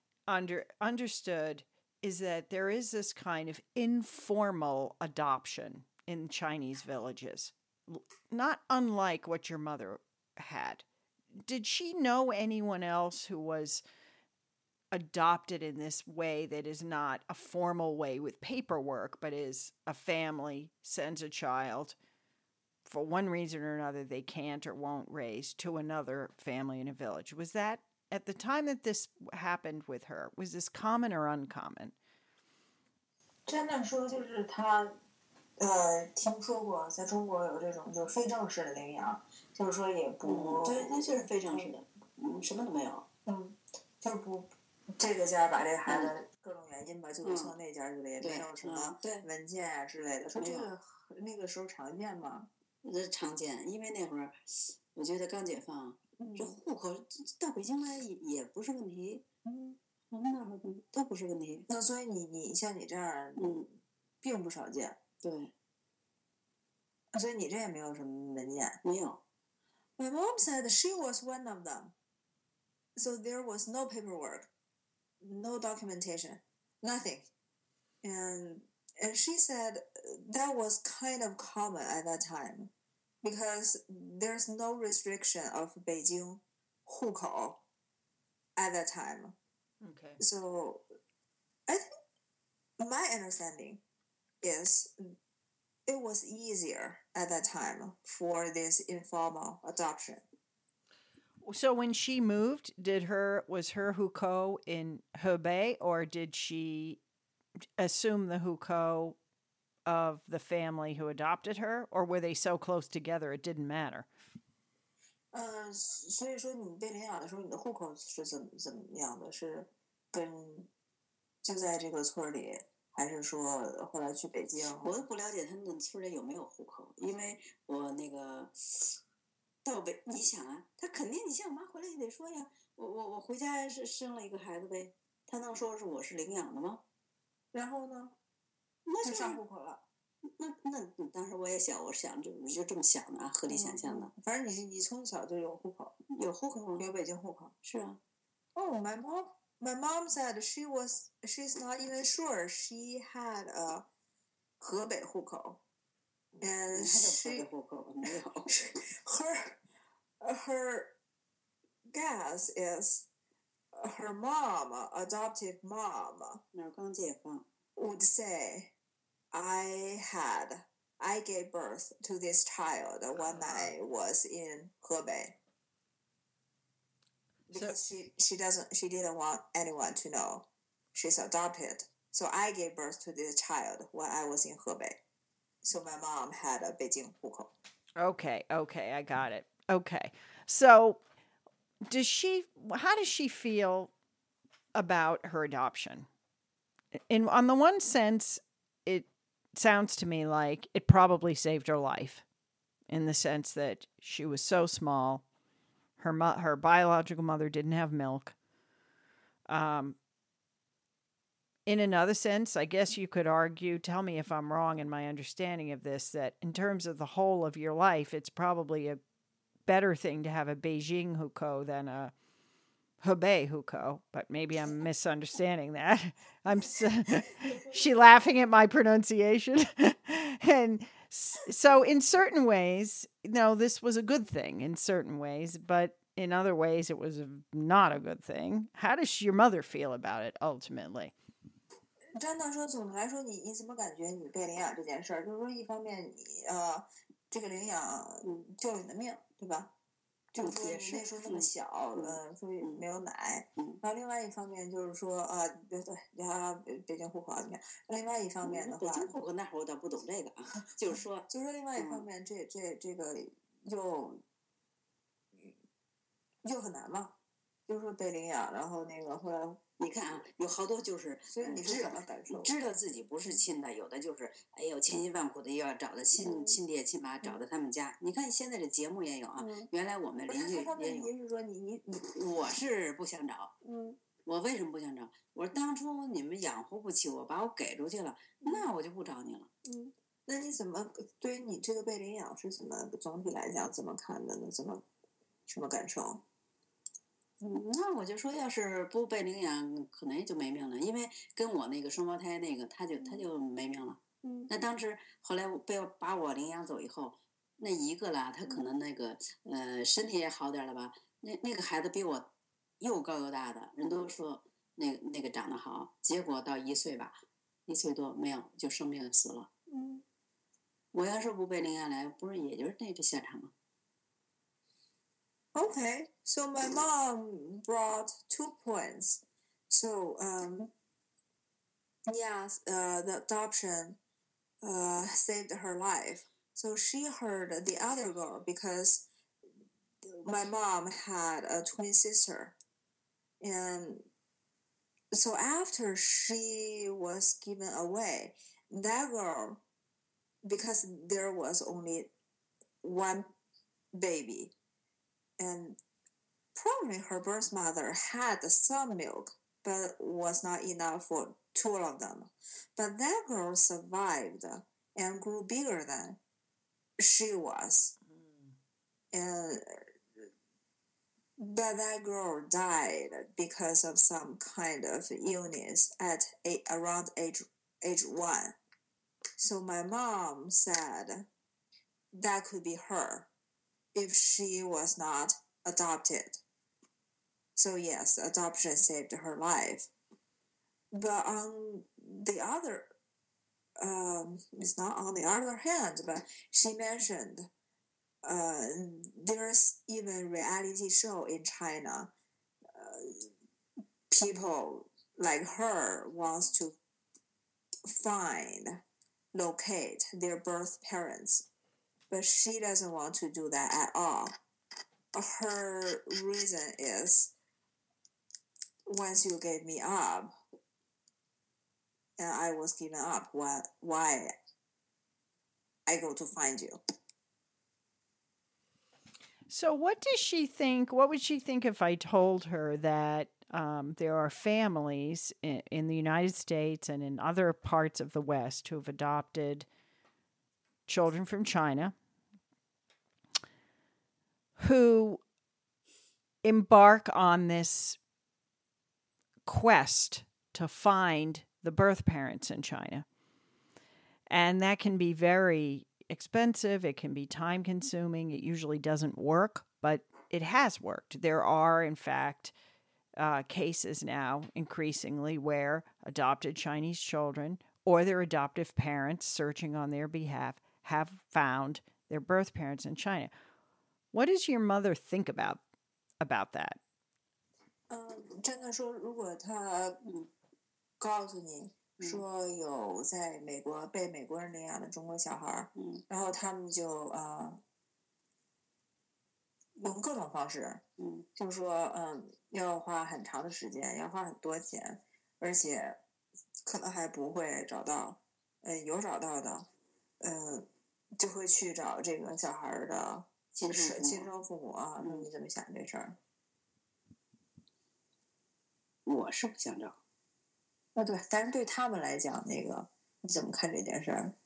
understood, is that there is this kind of informal adoption in Chinese villages, not unlike what your mother had. Did she know anyone else who was adopted in this way that is not a formal way with paperwork, but is a family sends a child for one reason or another they can't or won't raise to another family in a village? Was that, at the time that this happened with her, was this common or uncommon? 真的说就是她听说过在中国有这种就是非正式的领养，就是说也不对，那就是非正式的，什么都没有。 就是不这个家把这个孩子各种原因吧，就给送那家去了，也没有什么文件啊之类的。说这个那个时候常见吗？ 常见，因为那会儿我觉得刚解放，这户口到北京来也不是问题。我们那会儿都不是问题。 那所以你像你这样，并不少见。 对。 所以你这也没有什么文件。 没有。 My mom said she was one of them, so there was no paperwork, no documentation, nothing, and she said that was kind of common at that time, because there's no restriction of Beijing 户口 at that time. Okay. So I think my understanding is it was easier at that time for this informal adoption. So when she moved, was her hukou in Hebei, or did she assume the hukou of the family who adopted her, or were they so close together it didn't matter? 所以说你被领养的时候，你的户口是怎么样的？是就在这个村里，还是说后来去北京？ 我都不了解他们村里有没有户口，因为我那个到北，你想啊，他肯定，你像我妈回来就得说呀，我回家生了一个孩子呗，他能说是我是领养的吗？ 然后呢？ 那就上户口了。 那当时我也小，我想就这么想的啊，合理想象的。 反正你从小就有户口， 有户口， 有北京户口。 是啊。 Oh, my mom said she's not even sure she had a 河北户口，and her guess is her mom, adoptive mom, 哪儿刚解放 would say, I gave birth to this child when I was in Hebei. Because she didn't want anyone to know she's adopted. So I gave birth to this child when I was in Hebei. So my mom had a Beijing 户口. Okay, I got it. Okay. So how does she feel about her adoption? On the one sense, it sounds to me like it probably saved her life, in the sense that she was so small. Her biological mother didn't have milk. In another sense, I guess you could argue, tell me if I'm wrong in my understanding of this, that in terms of the whole of your life, it's probably a better thing to have a Beijing hukou than a Hebei hukou. But maybe I'm misunderstanding that. She laughing at my pronunciation. And so in certain ways, this was a good thing in certain ways, but in other ways it was not a good thing. How does your mother feel about it ultimately? 真的说，总的来说，你怎么感觉你被领养这件事儿？就是说，一方面这个领养救了你的命，对吧？就是说你那时候那么小，所以没有奶。然后另外一方面就是说对，北京户口怎么样？另外一方面的话， 北京户口那会儿我倒不懂这个啊，就是说另外一方面，这个又很难嘛，就是说被领养，然后那个后来。 你看啊，有好多就是， 所以你是怎么感受？ 知道自己不是亲的，有的就是，哎呦，千辛万苦的又要找到亲爹亲妈，找到他们家。你看现在这节目也有啊，原来我们邻居也有。 他问题是说你， 我是不想找。我为什么不想找？我说当初你们养活不起我，把我给出去了，那我就不找你了。 那你怎么对于你这个被领养是怎么总体来讲怎么看的呢？什么感受？ 那我就说，要是不被领养，可能也就没命了。因为跟我那个双胞胎那个，他就没命了。那当时后来把我领养走以后，那一个啦，他可能那个身体也好点了吧。那个孩子比我又高又大的，人都说那个长得好，结果到1岁吧，1岁多没有就生病死了。我要是不被领养来，不是也就是那个下场吗？ Okay, so my mom brought 2 points. So, yes, the adoption saved her life. So she heard the other girl because my mom had a twin sister. And so after she was given away, that girl, because there was only one baby, and probably her birth mother had some milk, but was not enough for 2 of them. But that girl survived and grew bigger than she was. But that girl died because of some kind of illness at around age 1. So my mom said that could be her if she was not adopted. So yes, adoption saved her life. But on the other, it's not on the other hand, but she mentioned there's even reality show in China. People like her wants to locate their birth parents, but she doesn't want to do that at all. her reason is, once you gave me up, and I was given up, why I go to find you? So what does she think? What would she think if I told her that there are families in the United States and in other parts of the West who have adopted children from China who embark on this quest to find the birth parents in China? And that can be very expensive. It can be time consuming. It usually doesn't work, but it has worked. There are, in fact, cases now increasingly where adopted Chinese children or their adoptive parents searching on their behalf have found their birth parents in China. What does your mother think about that? 真的说，如果他告诉你说有在美国被美国人领养的中国小孩，然后他们就用各种方式，就是说要花很长的时间，要花很多钱，而且可能还不会找到，有找到的，就会去找这个小孩的亲生父母啊。你怎么想这事儿？ 我是不想找。 对，但是对他们来讲，那个你怎么看这件事儿？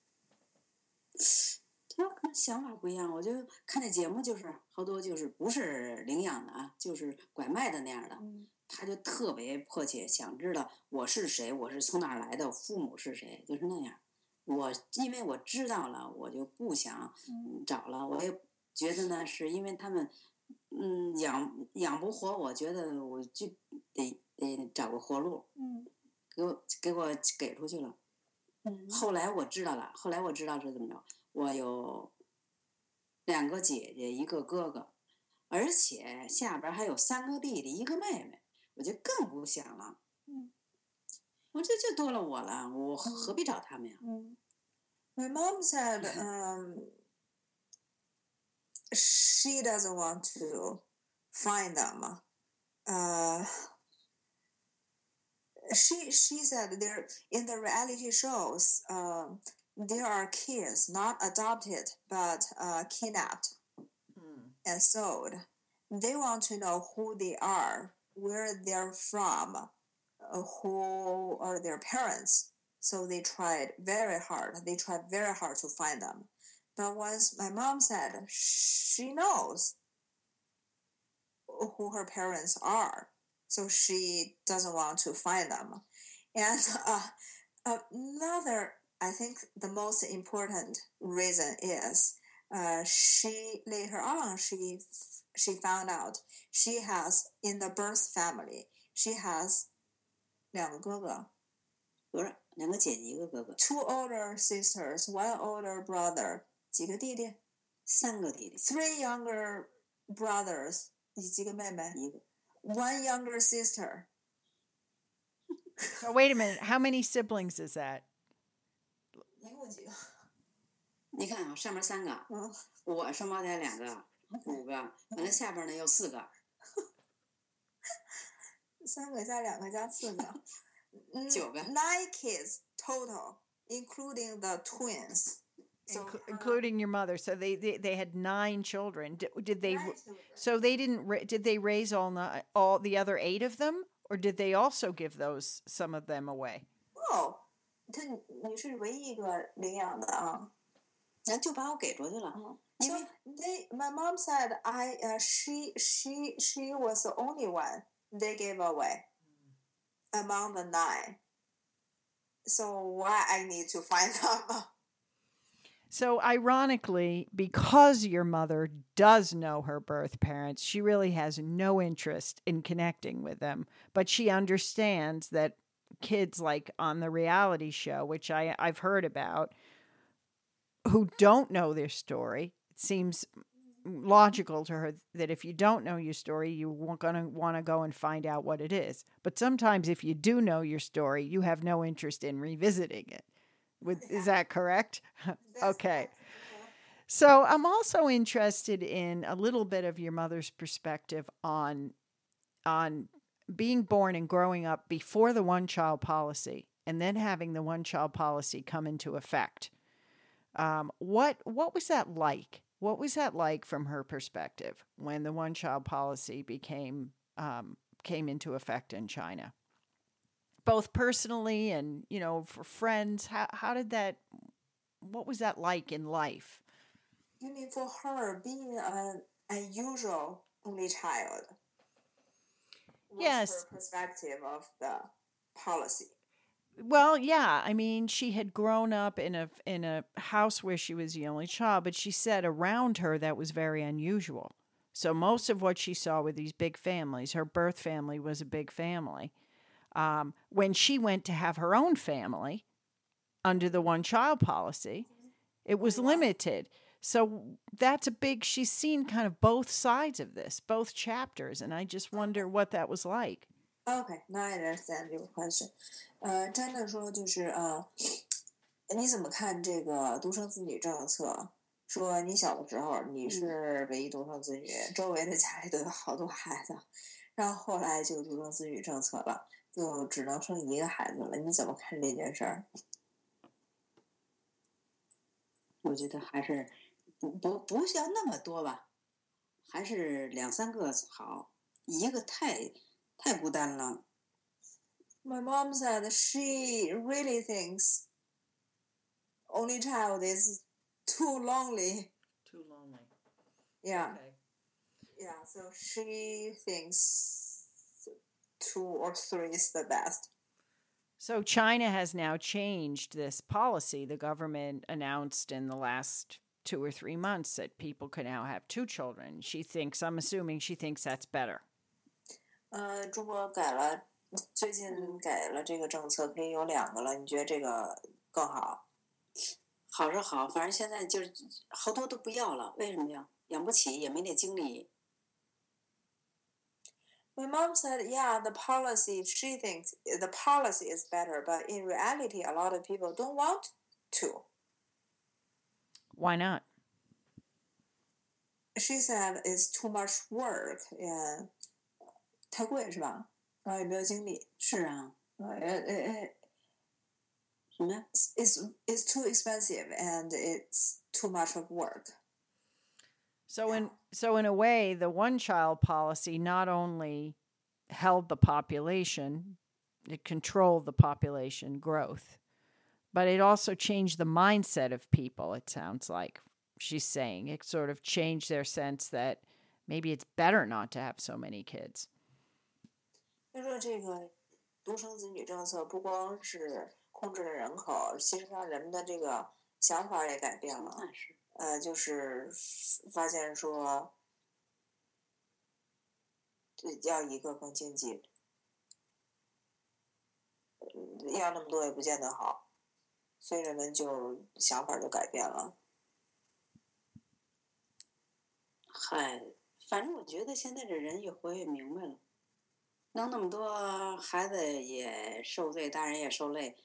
他可能想法不一样。我就看那节目，就是好多就是不是领养的啊，就是拐卖的那样的。他就特别迫切想知道我是谁，我是从哪儿来的，父母是谁，就是那样。因为我知道了，我就不想找了。我也觉得呢，是因为他们养不活，我觉得我就得找个活路。给出去了。后来我知道了，是怎么着？我有2个姐姐，1个哥哥，而且下边还有3个弟弟，1个妹妹，我就更不想了。我这就多了我了，我何必找他们呀 ？My mom said, she doesn't want to find them. She said there in the reality shows, there are kids not adopted but kidnapped and sold. They want to know who they are, where they're from, who are their parents. So they tried very hard. They tried very hard to find them. But once my mom said she knows who her parents are, so she doesn't want to find them. And another, I think the most important reason is she later on she found out she has, in the birth family, she has 2个哥哥， 不是2个姐姐1个哥哥 ，2 older sisters, 1 older brother， 几个弟弟 ？3个弟弟。 3 younger brothers， 几个妹妹 ？1个。 1 younger sister. So wait a minute, how many siblings is that? 一共几个？ 你看啊，上面3个，我双胞胎2个，5个，完了下边呢有4个。 3个加2个加4个 ，9个。 9 kids total, including the twins. So, including your mother. So they had 9 children. Did they? So they didn't. Did they raise all the other 8 of them, or did they also give some of them away? Oh, 你是唯一一个领养的啊。 然后就把我给出去了。 So my mom said she was the only one they gave away among the 9. So why I need to find them? So ironically, because your mother does know her birth parents, she really has no interest in connecting with them. But she understands that kids like on the reality show, which I've heard about, who don't know their story, it seems logical to her that if you don't know your story, you're going to want to go and find out what it is. But sometimes if you do know your story, you have no interest in revisiting it. Is that correct? Okay. So I'm also interested in a little bit of your mother's perspective on being born and growing up before the one-child policy, and then having the one-child policy come into effect. What was that like? What was that like from her perspective when the one-child policy came into effect in China, both personally and for friends? How did that? What was that like in life? You mean for her being an unusual only child? What's Yes. her perspective of the policy? Well, yeah. I mean, she had grown up in a house where she was the only child, but she said around her that was very unusual. So most of what she saw were these big families. Her birth family was a big family. When she went to have her own family under the one-child policy, it was limited. So that's a big, she's seen kind of both sides of this, both chapters, and I just wonder what that was like. Okay, now I understand your question. 真的说就是你怎么看这个独生子女政策？说你小的时候你是唯一独生子女，周围的家里都有好多孩子，然后后来就独生子女政策了，就只能生一个孩子了。你怎么看这件事儿？ 我觉得还是不需要那么多吧，还是2-3个好，一个太孤单了。 My mom said she really thinks only child is too lonely. Too lonely. Yeah. Okay. Yeah, so she thinks 2 or 3 is the best. So China has now changed this policy. The government announced in the last 2 or 3 months that people can now have 2 children. I'm assuming she thinks that's better. 中国最近改了这个政策，可以有2个了。你觉得这个更好？ 好是好，反正现在就是好多都不要了，为什么呀？养不起，也没那精力。 My mom said, yeah, the policy, she thinks the policy is better, but in reality, a lot of people don't want to. Why not? She said it's too much work and 太贵是吧？然后也没有精力。 是啊。什么？ It's too expensive and it's too much of work. So in a way, the one-child policy not only held the population, it controlled the population growth, but it also changed the mindset of people, it sounds like she's saying. It sort of changed their sense that maybe it's better not to have so many kids. 就说这个独生子女政策不光是控制了人口，其实让人们的这个想法也改变了。就是发现说，要一个更经济，要那么多也不见得好，所以人们就想法就改变了。 嗨，反正我觉得现在这人越活越明白了，弄那么多孩子也受罪，大人也受累，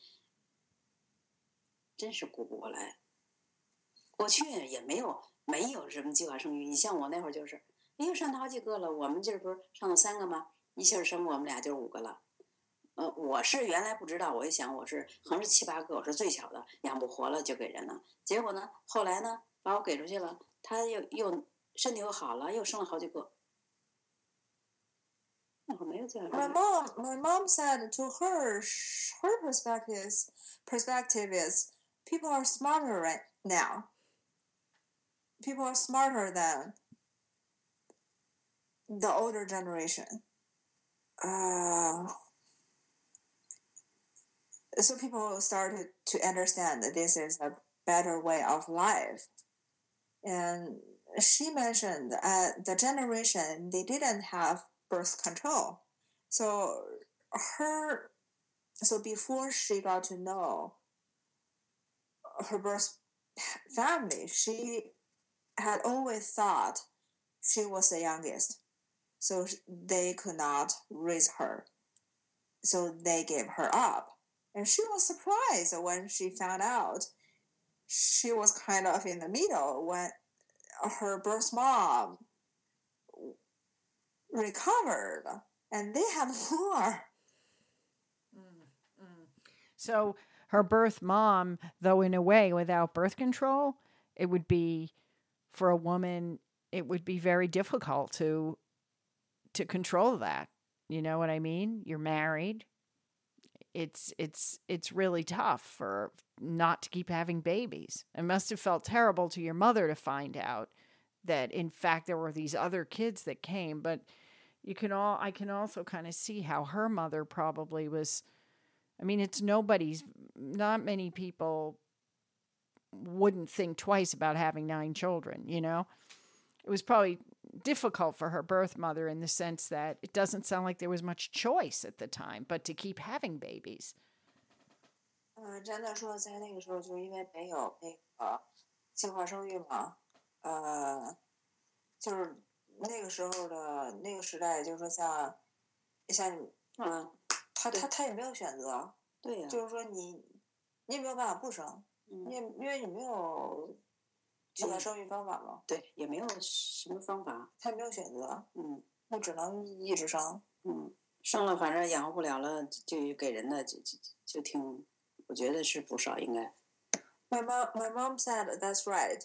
真是顾不过来。过去也没有什么计划生育，你像我那会儿就是，又生了好几个了，我们这不是生了3个吗？一下生我们俩就5个了。我是原来不知道，我一想我是横是7、8个，我是最小的，养不活了就给人了。结果呢，后来呢，把我给出去了，他又身体又好了，又生了好几个。那会儿没有这样。 My mom said to her perspective is people are smarter right now. People are smarter than the older generation. So people started to understand that this is a better way of life. And she mentioned the generation, they didn't have birth control. So before she got to know her birth family, she had always thought she was the youngest. So they could not raise her. So they gave her up. And she was surprised when she found out she was kind of in the middle when her birth mom recovered and they had more. So her birth mom, though in a way without birth control, it would be for a woman, it would be very difficult to control that. You know what I mean? You're married. It's really tough for not to keep having babies. It must have felt terrible to your mother to find out that in fact there were these other kids that came, but I can also kind of see how her mother probably was. I mean, not many people wouldn't think twice about having 9 children, you know? It was probably difficult for her birth mother in the sense that it doesn't sound like there was much choice at the time, but to keep having babies. 真的说，在那个时候，就是因为没有那个计划生育嘛，就是那个时候的那个时代，就是说像他也没有选择， 对呀， 就是说你也没有办法不生，因为你没有计划生育方法嘛， 对，也没有什么方法， 他没有选择，那只能一直生， 生了反正养活不了了，就给人的就挺，我觉得是不少应该。 My mom said that's right.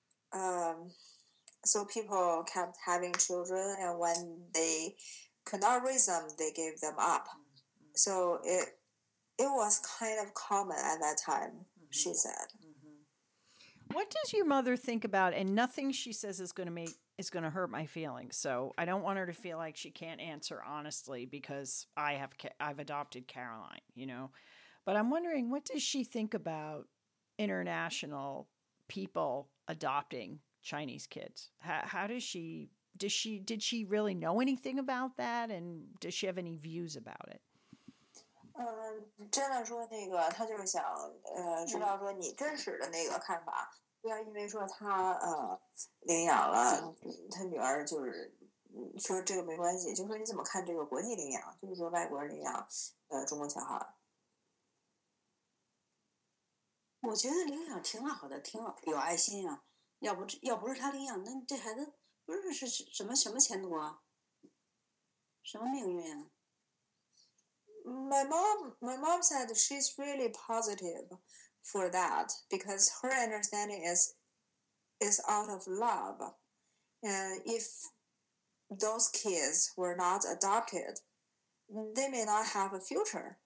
So people kept having children, and when they could not raise them, they gave them up. So it was kind of common at that time, she said. What does your mother think about? And nothing she says is going to hurt my feelings. So I don't want her to feel like she can't answer honestly because I've adopted Caroline, you know. But I'm wondering, what does she think about international people adopting Chinese kids? How did she really know anything about that? And does she have any views about it? 真的说那个，他就是想知道说你真实的那个看法，不要因为说他领养了他女儿，就是说这个没关系，就说你怎么看这个国际领养，就是说外国人领养中国小孩。 我觉得领养挺好的，挺好，有爱心啊。要不是他领养，那这孩子不是什么前途啊，什么命运啊 ？My mom said she's really positive for that because her understanding is out of love, and if those kids were not adopted, they may not have a future.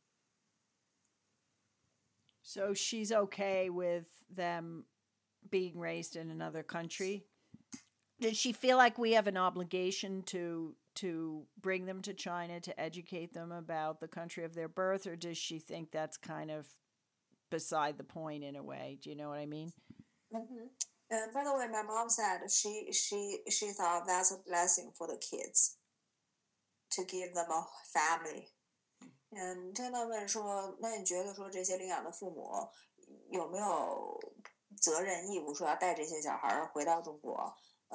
So she's okay with them being raised in another country? Did she feel like we have an obligation to bring them to China to educate them about the country of their birth, or does she think that's kind of beside the point in a way? Do you know what I mean? And by the way, my mom said she thought that's a blessing for the kids to give them a family. 真的问说，那你觉得说这些领养的父母有没有责任义务说要带这些小孩回到中国？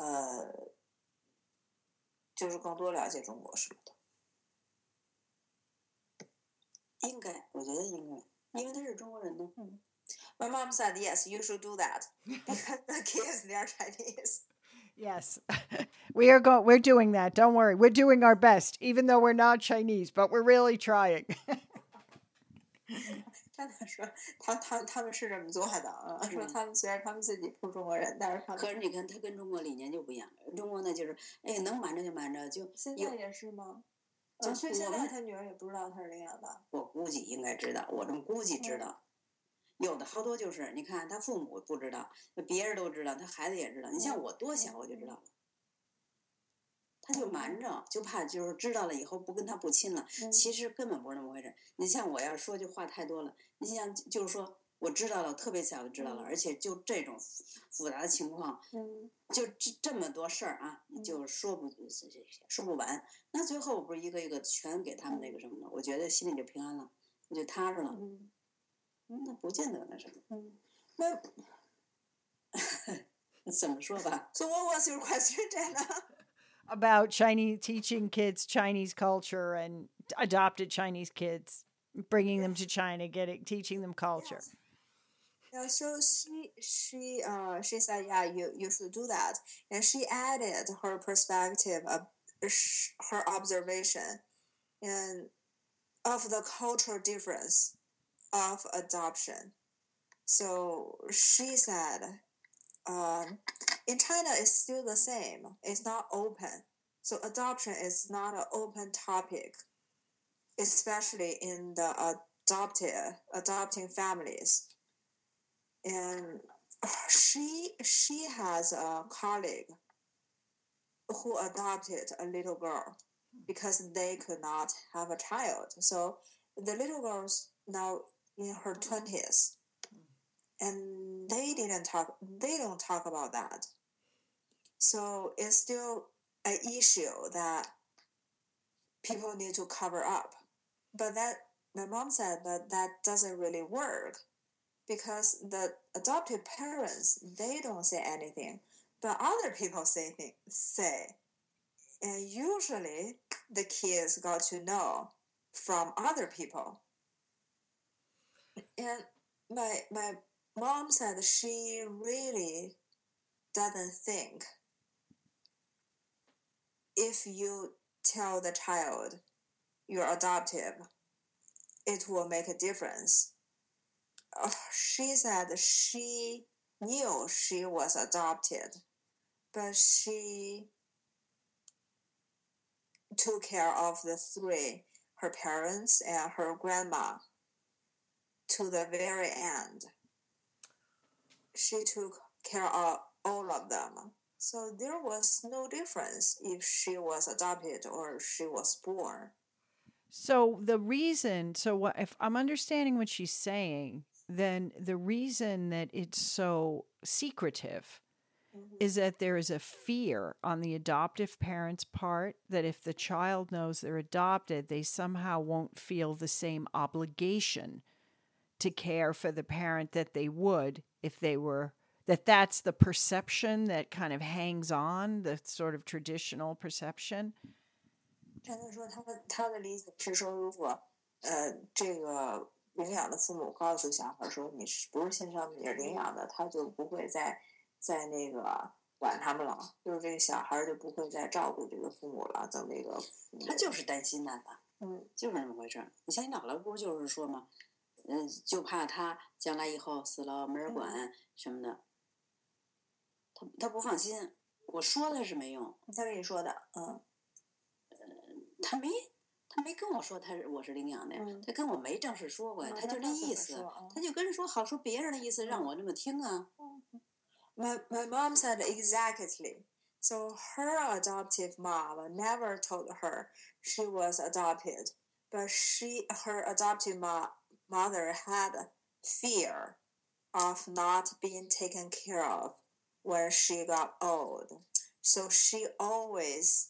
就是更多了解中国什么的。 应该，我觉得应该，因为他是中国人呢。 My mom said, yes, you should do that because the kids, they are Chinese. Yes, we're doing that. Don't worry. We're doing our best, even though we're not Chinese, but we're really trying. 真的说，他们是这么做的啊。说他们虽然他们自己不是中国人，但是他们。 可是你看，他跟中国理念就不一样。中国呢，就是能瞒着就瞒着，就。 现在也是吗？所以现在他女儿也不知道他是领养的。 我估计应该知道，我这么估计知道。有的好多就是，你看他父母不知道，别人都知道，他孩子也知道。你像我多小我就知道了，他就瞒着，就怕就是知道了以后不跟他不亲了。其实根本不是那么回事。你像我要说句话太多了，你像就是说我知道了，特别小就知道了，而且就这种复杂的情况，就这么多事儿啊，就说不完。那最后不是一个一个全给他们那个什么了，我觉得心里就平安了，我就踏实了。那不见得那什么。 那怎么说吧 ？So what was your question, Jenna? About teaching kids Chinese culture and adopted Chinese kids, bringing them to China, teaching them culture. Yeah, so she said, yeah, you should do that, and she added her perspective of her observation and of the cultural difference of adoption. So she said, in China, it's still the same. It's not open. So adoption is not an open topic, especially in the adopting families. And she has a colleague who adopted a little girl because they could not have a child. So the little girl's now in her 20s, and they don't talk about that. So it's still an issue that people need to cover up. But that my mom said that doesn't really work, because the adoptive parents, they don't say anything, but other people say, and usually the kids got to know from other people. And my mom said she really doesn't think if you tell the child you're adoptive, it will make a difference. She said she knew she was adopted, but she took care of the three, her parents and her grandma, to the very end. She took care of all of them. So there was no difference if she was adopted or she was born. So if I'm understanding what she's saying, then the reason that it's so secretive is that there is a fear on the adoptive parent's part that if the child knows they're adopted, they somehow won't feel the same obligation to care for the parent that they would if they were, that's the perception that kind of hangs on, the sort of traditional perception. 真的说他的理解是说，如果这个领养的父母告诉小孩说你是不是亲生的，你是领养的，他就不会再那个管他们了，就是这个小孩就不会再照顾这个父母了，等那个他就是担心的，就是那么回事儿。你像你姥姥不就是说嘛，就怕他将来以后死了没人管什么的，他不放心。我说的是没用， 他跟你说的， 他没跟我说我是领养的，他跟我没正式说过，他就那意思，他就跟人说好说别人的意思，让我这么听啊。 My mom said exactly. So her adoptive mom never told her she was adopted, but her adoptive mother had fear of not being taken care of when she got old. So she always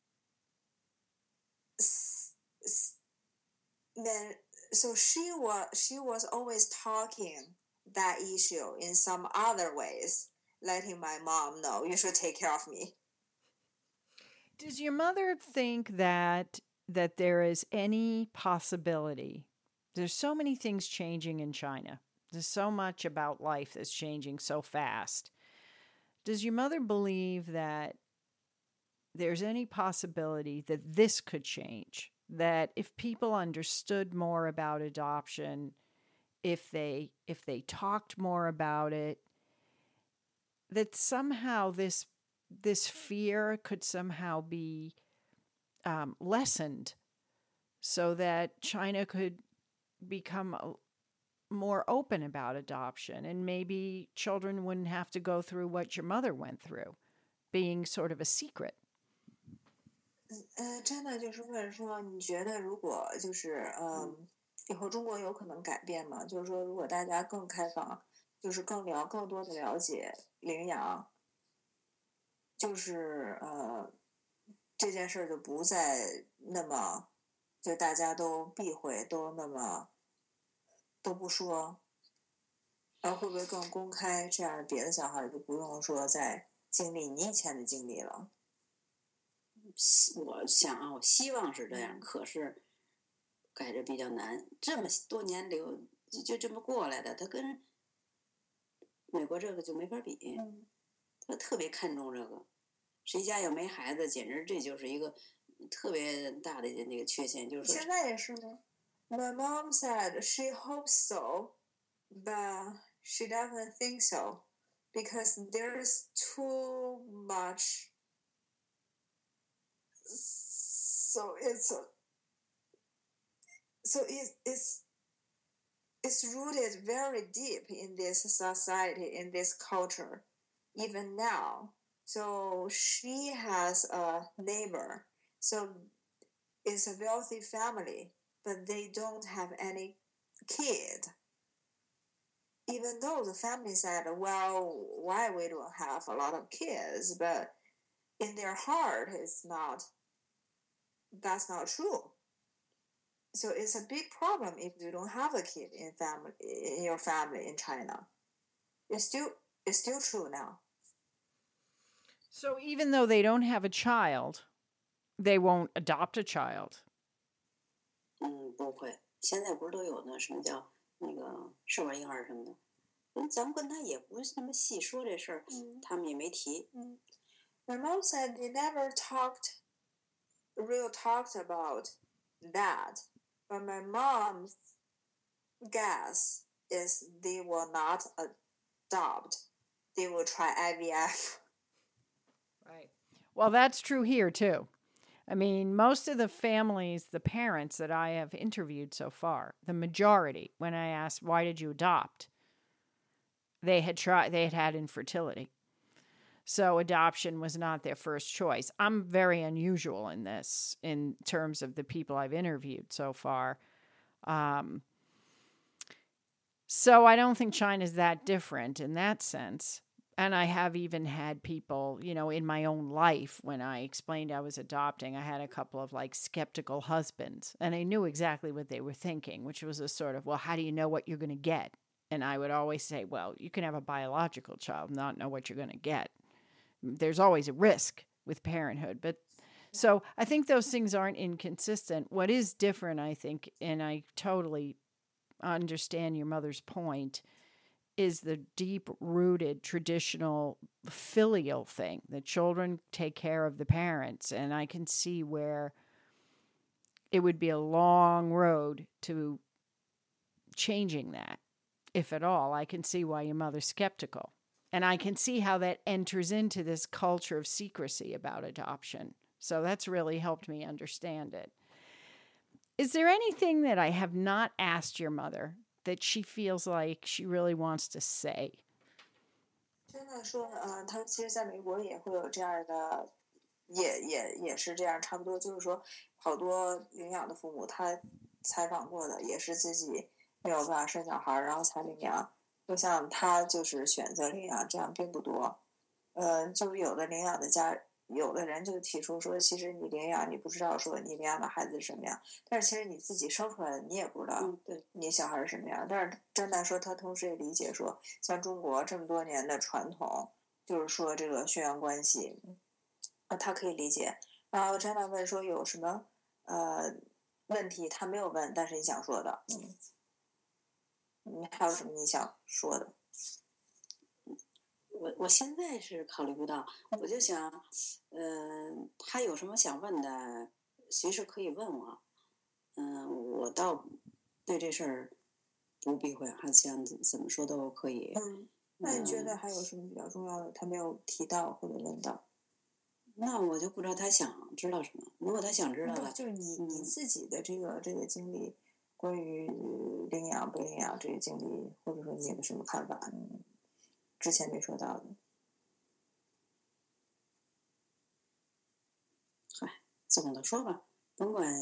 she was always talking that issue in some other ways, letting my mom know you should take care of me. Does your mother think that there is any possibility? There's so many things changing in China. There's so much about life that's changing so fast. Does your mother believe that there's any possibility that this could change? That if people understood more about adoption, if they talked more about it, that somehow this fear could somehow be lessened, so that China could become more open about adoption, and maybe children wouldn't have to go through what your mother went through, being sort of a secret. 真的就是问说，你觉得如果就是以后中国有可能改变吗？就是说，如果大家更开放，就是更多的了解领养，就是这件事就不再那么，就大家都避讳，都那么都不说，而会不会更公开？这样别的小孩就不用说再经历你以前的经历了。 我想啊，我希望是这样，可是改着比较难。这么多年就这么过来的，他跟美国这个就没法比，他特别看重这个。谁家要没孩子，简直这就是一个特别大的那个缺陷，就是说。 现在也是呢。My mom said she hopes so, but she doesn't think so because there's too much. So it's rooted very deep in this society, in this culture, even now. So she has a neighbor. So it's a wealthy family, but they don't have any kid. Even though the family said, well, why we don't have a lot of kids, but in their heart, that's not true. So it's a big problem if you don't have a kid in your family in China. It's still true now. So even though they don't have a child, they won't adopt a child. 不会，现在不是都有呢？什么叫那个试管婴儿什么的？咱们跟他也不是那么细说这事儿，他们也没提。 My mom said they never talked about that, but my mom's guess is they will not adopt. They will try IVF. Right. Well, that's true here too. I mean, most of the families, the parents that I have interviewed so far, the majority, when I asked, why did you adopt? They had had infertility. So adoption was not their first choice. I'm very unusual in this, in terms of the people I've interviewed so far. So I don't think China's that different in that sense. And I have even had people, in my own life, when I explained I was adopting, I had a couple of skeptical husbands, and they knew exactly what they were thinking, which was a sort of, well, how do you know what you're going to get? And I would always say, well, you can have a biological child and not know what you're going to get. There's always a risk with parenthood. But so I think those things aren't inconsistent. What is different, I think, and I totally understand your mother's point, is the deep-rooted traditional filial thing. The children take care of the parents, and I can see where it would be a long road to changing that, if at all. I can see why your mother's skeptical. And I can see how that enters into this culture of secrecy about adoption. So that's really helped me understand it. Is there anything that I have not asked your mother that she feels like she really wants to say? 真的说，他其实在美国也会有这样的，也是这样，差不多就是说，好多领养的父母，他采访过的也是自己没有办法生小孩，然后才领养。就像他就是选择领养，这样并不多。就是有的领养的有的人就提出说，其实你领养，你不知道说你领养的孩子是什么样，但是其实你自己生出来的你也不知道，你小孩是什么样。但是张楠说，他同时也理解说，像中国这么多年的传统，就是说这个血缘关系，他可以理解。然后张楠问说有什么问题他没有问，但是你想说的，还有什么你想说的？ 我现在是考虑不到，我就想，他有什么想问的，随时可以问我。我倒对这事儿不避讳，还想怎么说都可以。 那你觉得还有什么比较重要的他没有提到或者问到？ 那我就不知道他想知道什么。如果他想知道的， 就是你自己的这个经历，关于领养不领养这些经历，或者说你有什么看法？之前没说到的。 总的说吧，甭管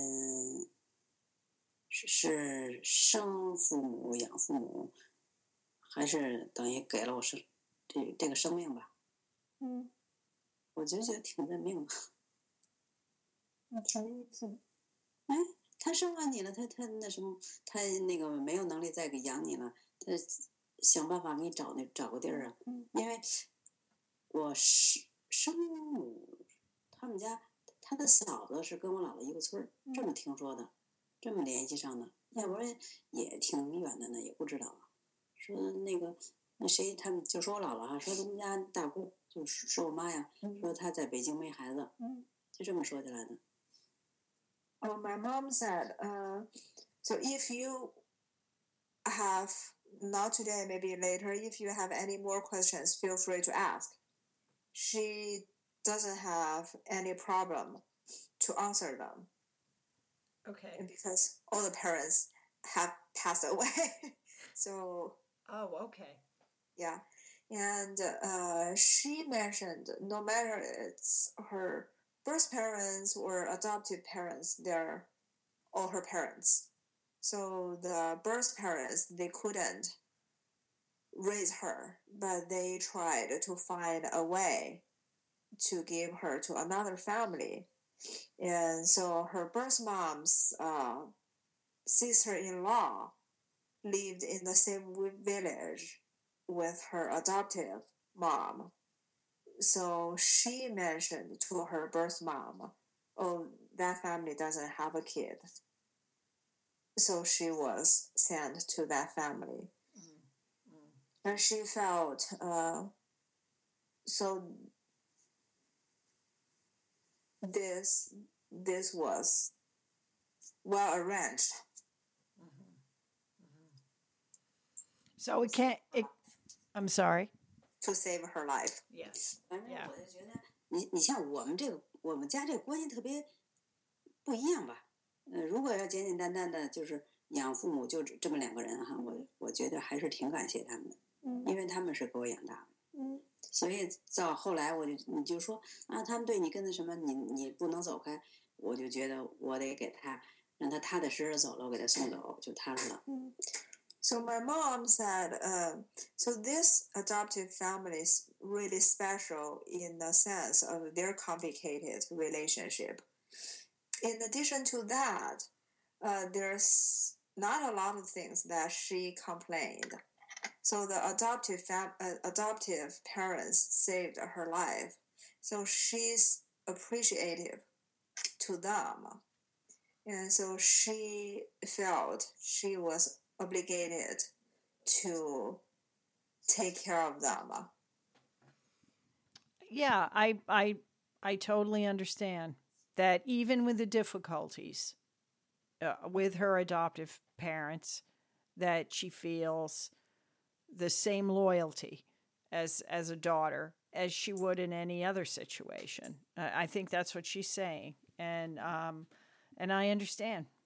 是生父母养父母，还是等于给了我这个生命吧。我就觉得挺认命的。 什么意思？ 他生完你了，他那什么，他那个没有能力再给养你了，他想办法给你找个地儿啊。因为我生母他们家，他的嫂子是跟我姥姥一个村儿，这么听说的，这么联系上的，要不然也挺远的呢，也不知道。说那个那谁他们就说我姥姥说他们家大姑就是我妈呀，说她在北京没孩子，就这么说起来的。 Oh, my mom said, so if you have, not today, maybe later, if you have any more questions, feel free to ask. She doesn't have any problem to answer them. Okay. Because all the parents have passed away. So. Oh, okay. Yeah. And she mentioned no matter it's her birth parents or adoptive parents, they're all her parents. So the birth parents, they couldn't raise her, but they tried to find a way to give her to another family. And so her birth mom's sister-in-law lived in the same village with her adoptive mom. So she mentioned to her birth mom, oh, that family doesn't have a kid. So she was sent to that family. And she felt so this was well arranged. So it can't. I'm sorry. To save her life. Yes. 反正我就觉得，你像我们家这个关系特别不一样吧。如果要简简单单的，就是养父母就这么2个人哈，我觉得还是挺感谢他们的，因为他们是给我养大的。所以到后来你就说啊，他们对你跟着什么，你不能走开，我就觉得我得给他让他踏踏实实走了，我给他送走就踏实了。 So my mom said, so this adoptive family is really special in the sense of their complicated relationship. In addition to that, there's not a lot of things that she complained. So the adoptive parents saved her life. So she's appreciative to them. And so she felt she was obligated to take care of them. Yeah, I totally understand that even with the difficulties with her adoptive parents, that she feels the same loyalty as a daughter as she would in any other situation. I think that's what she's saying, and I understand.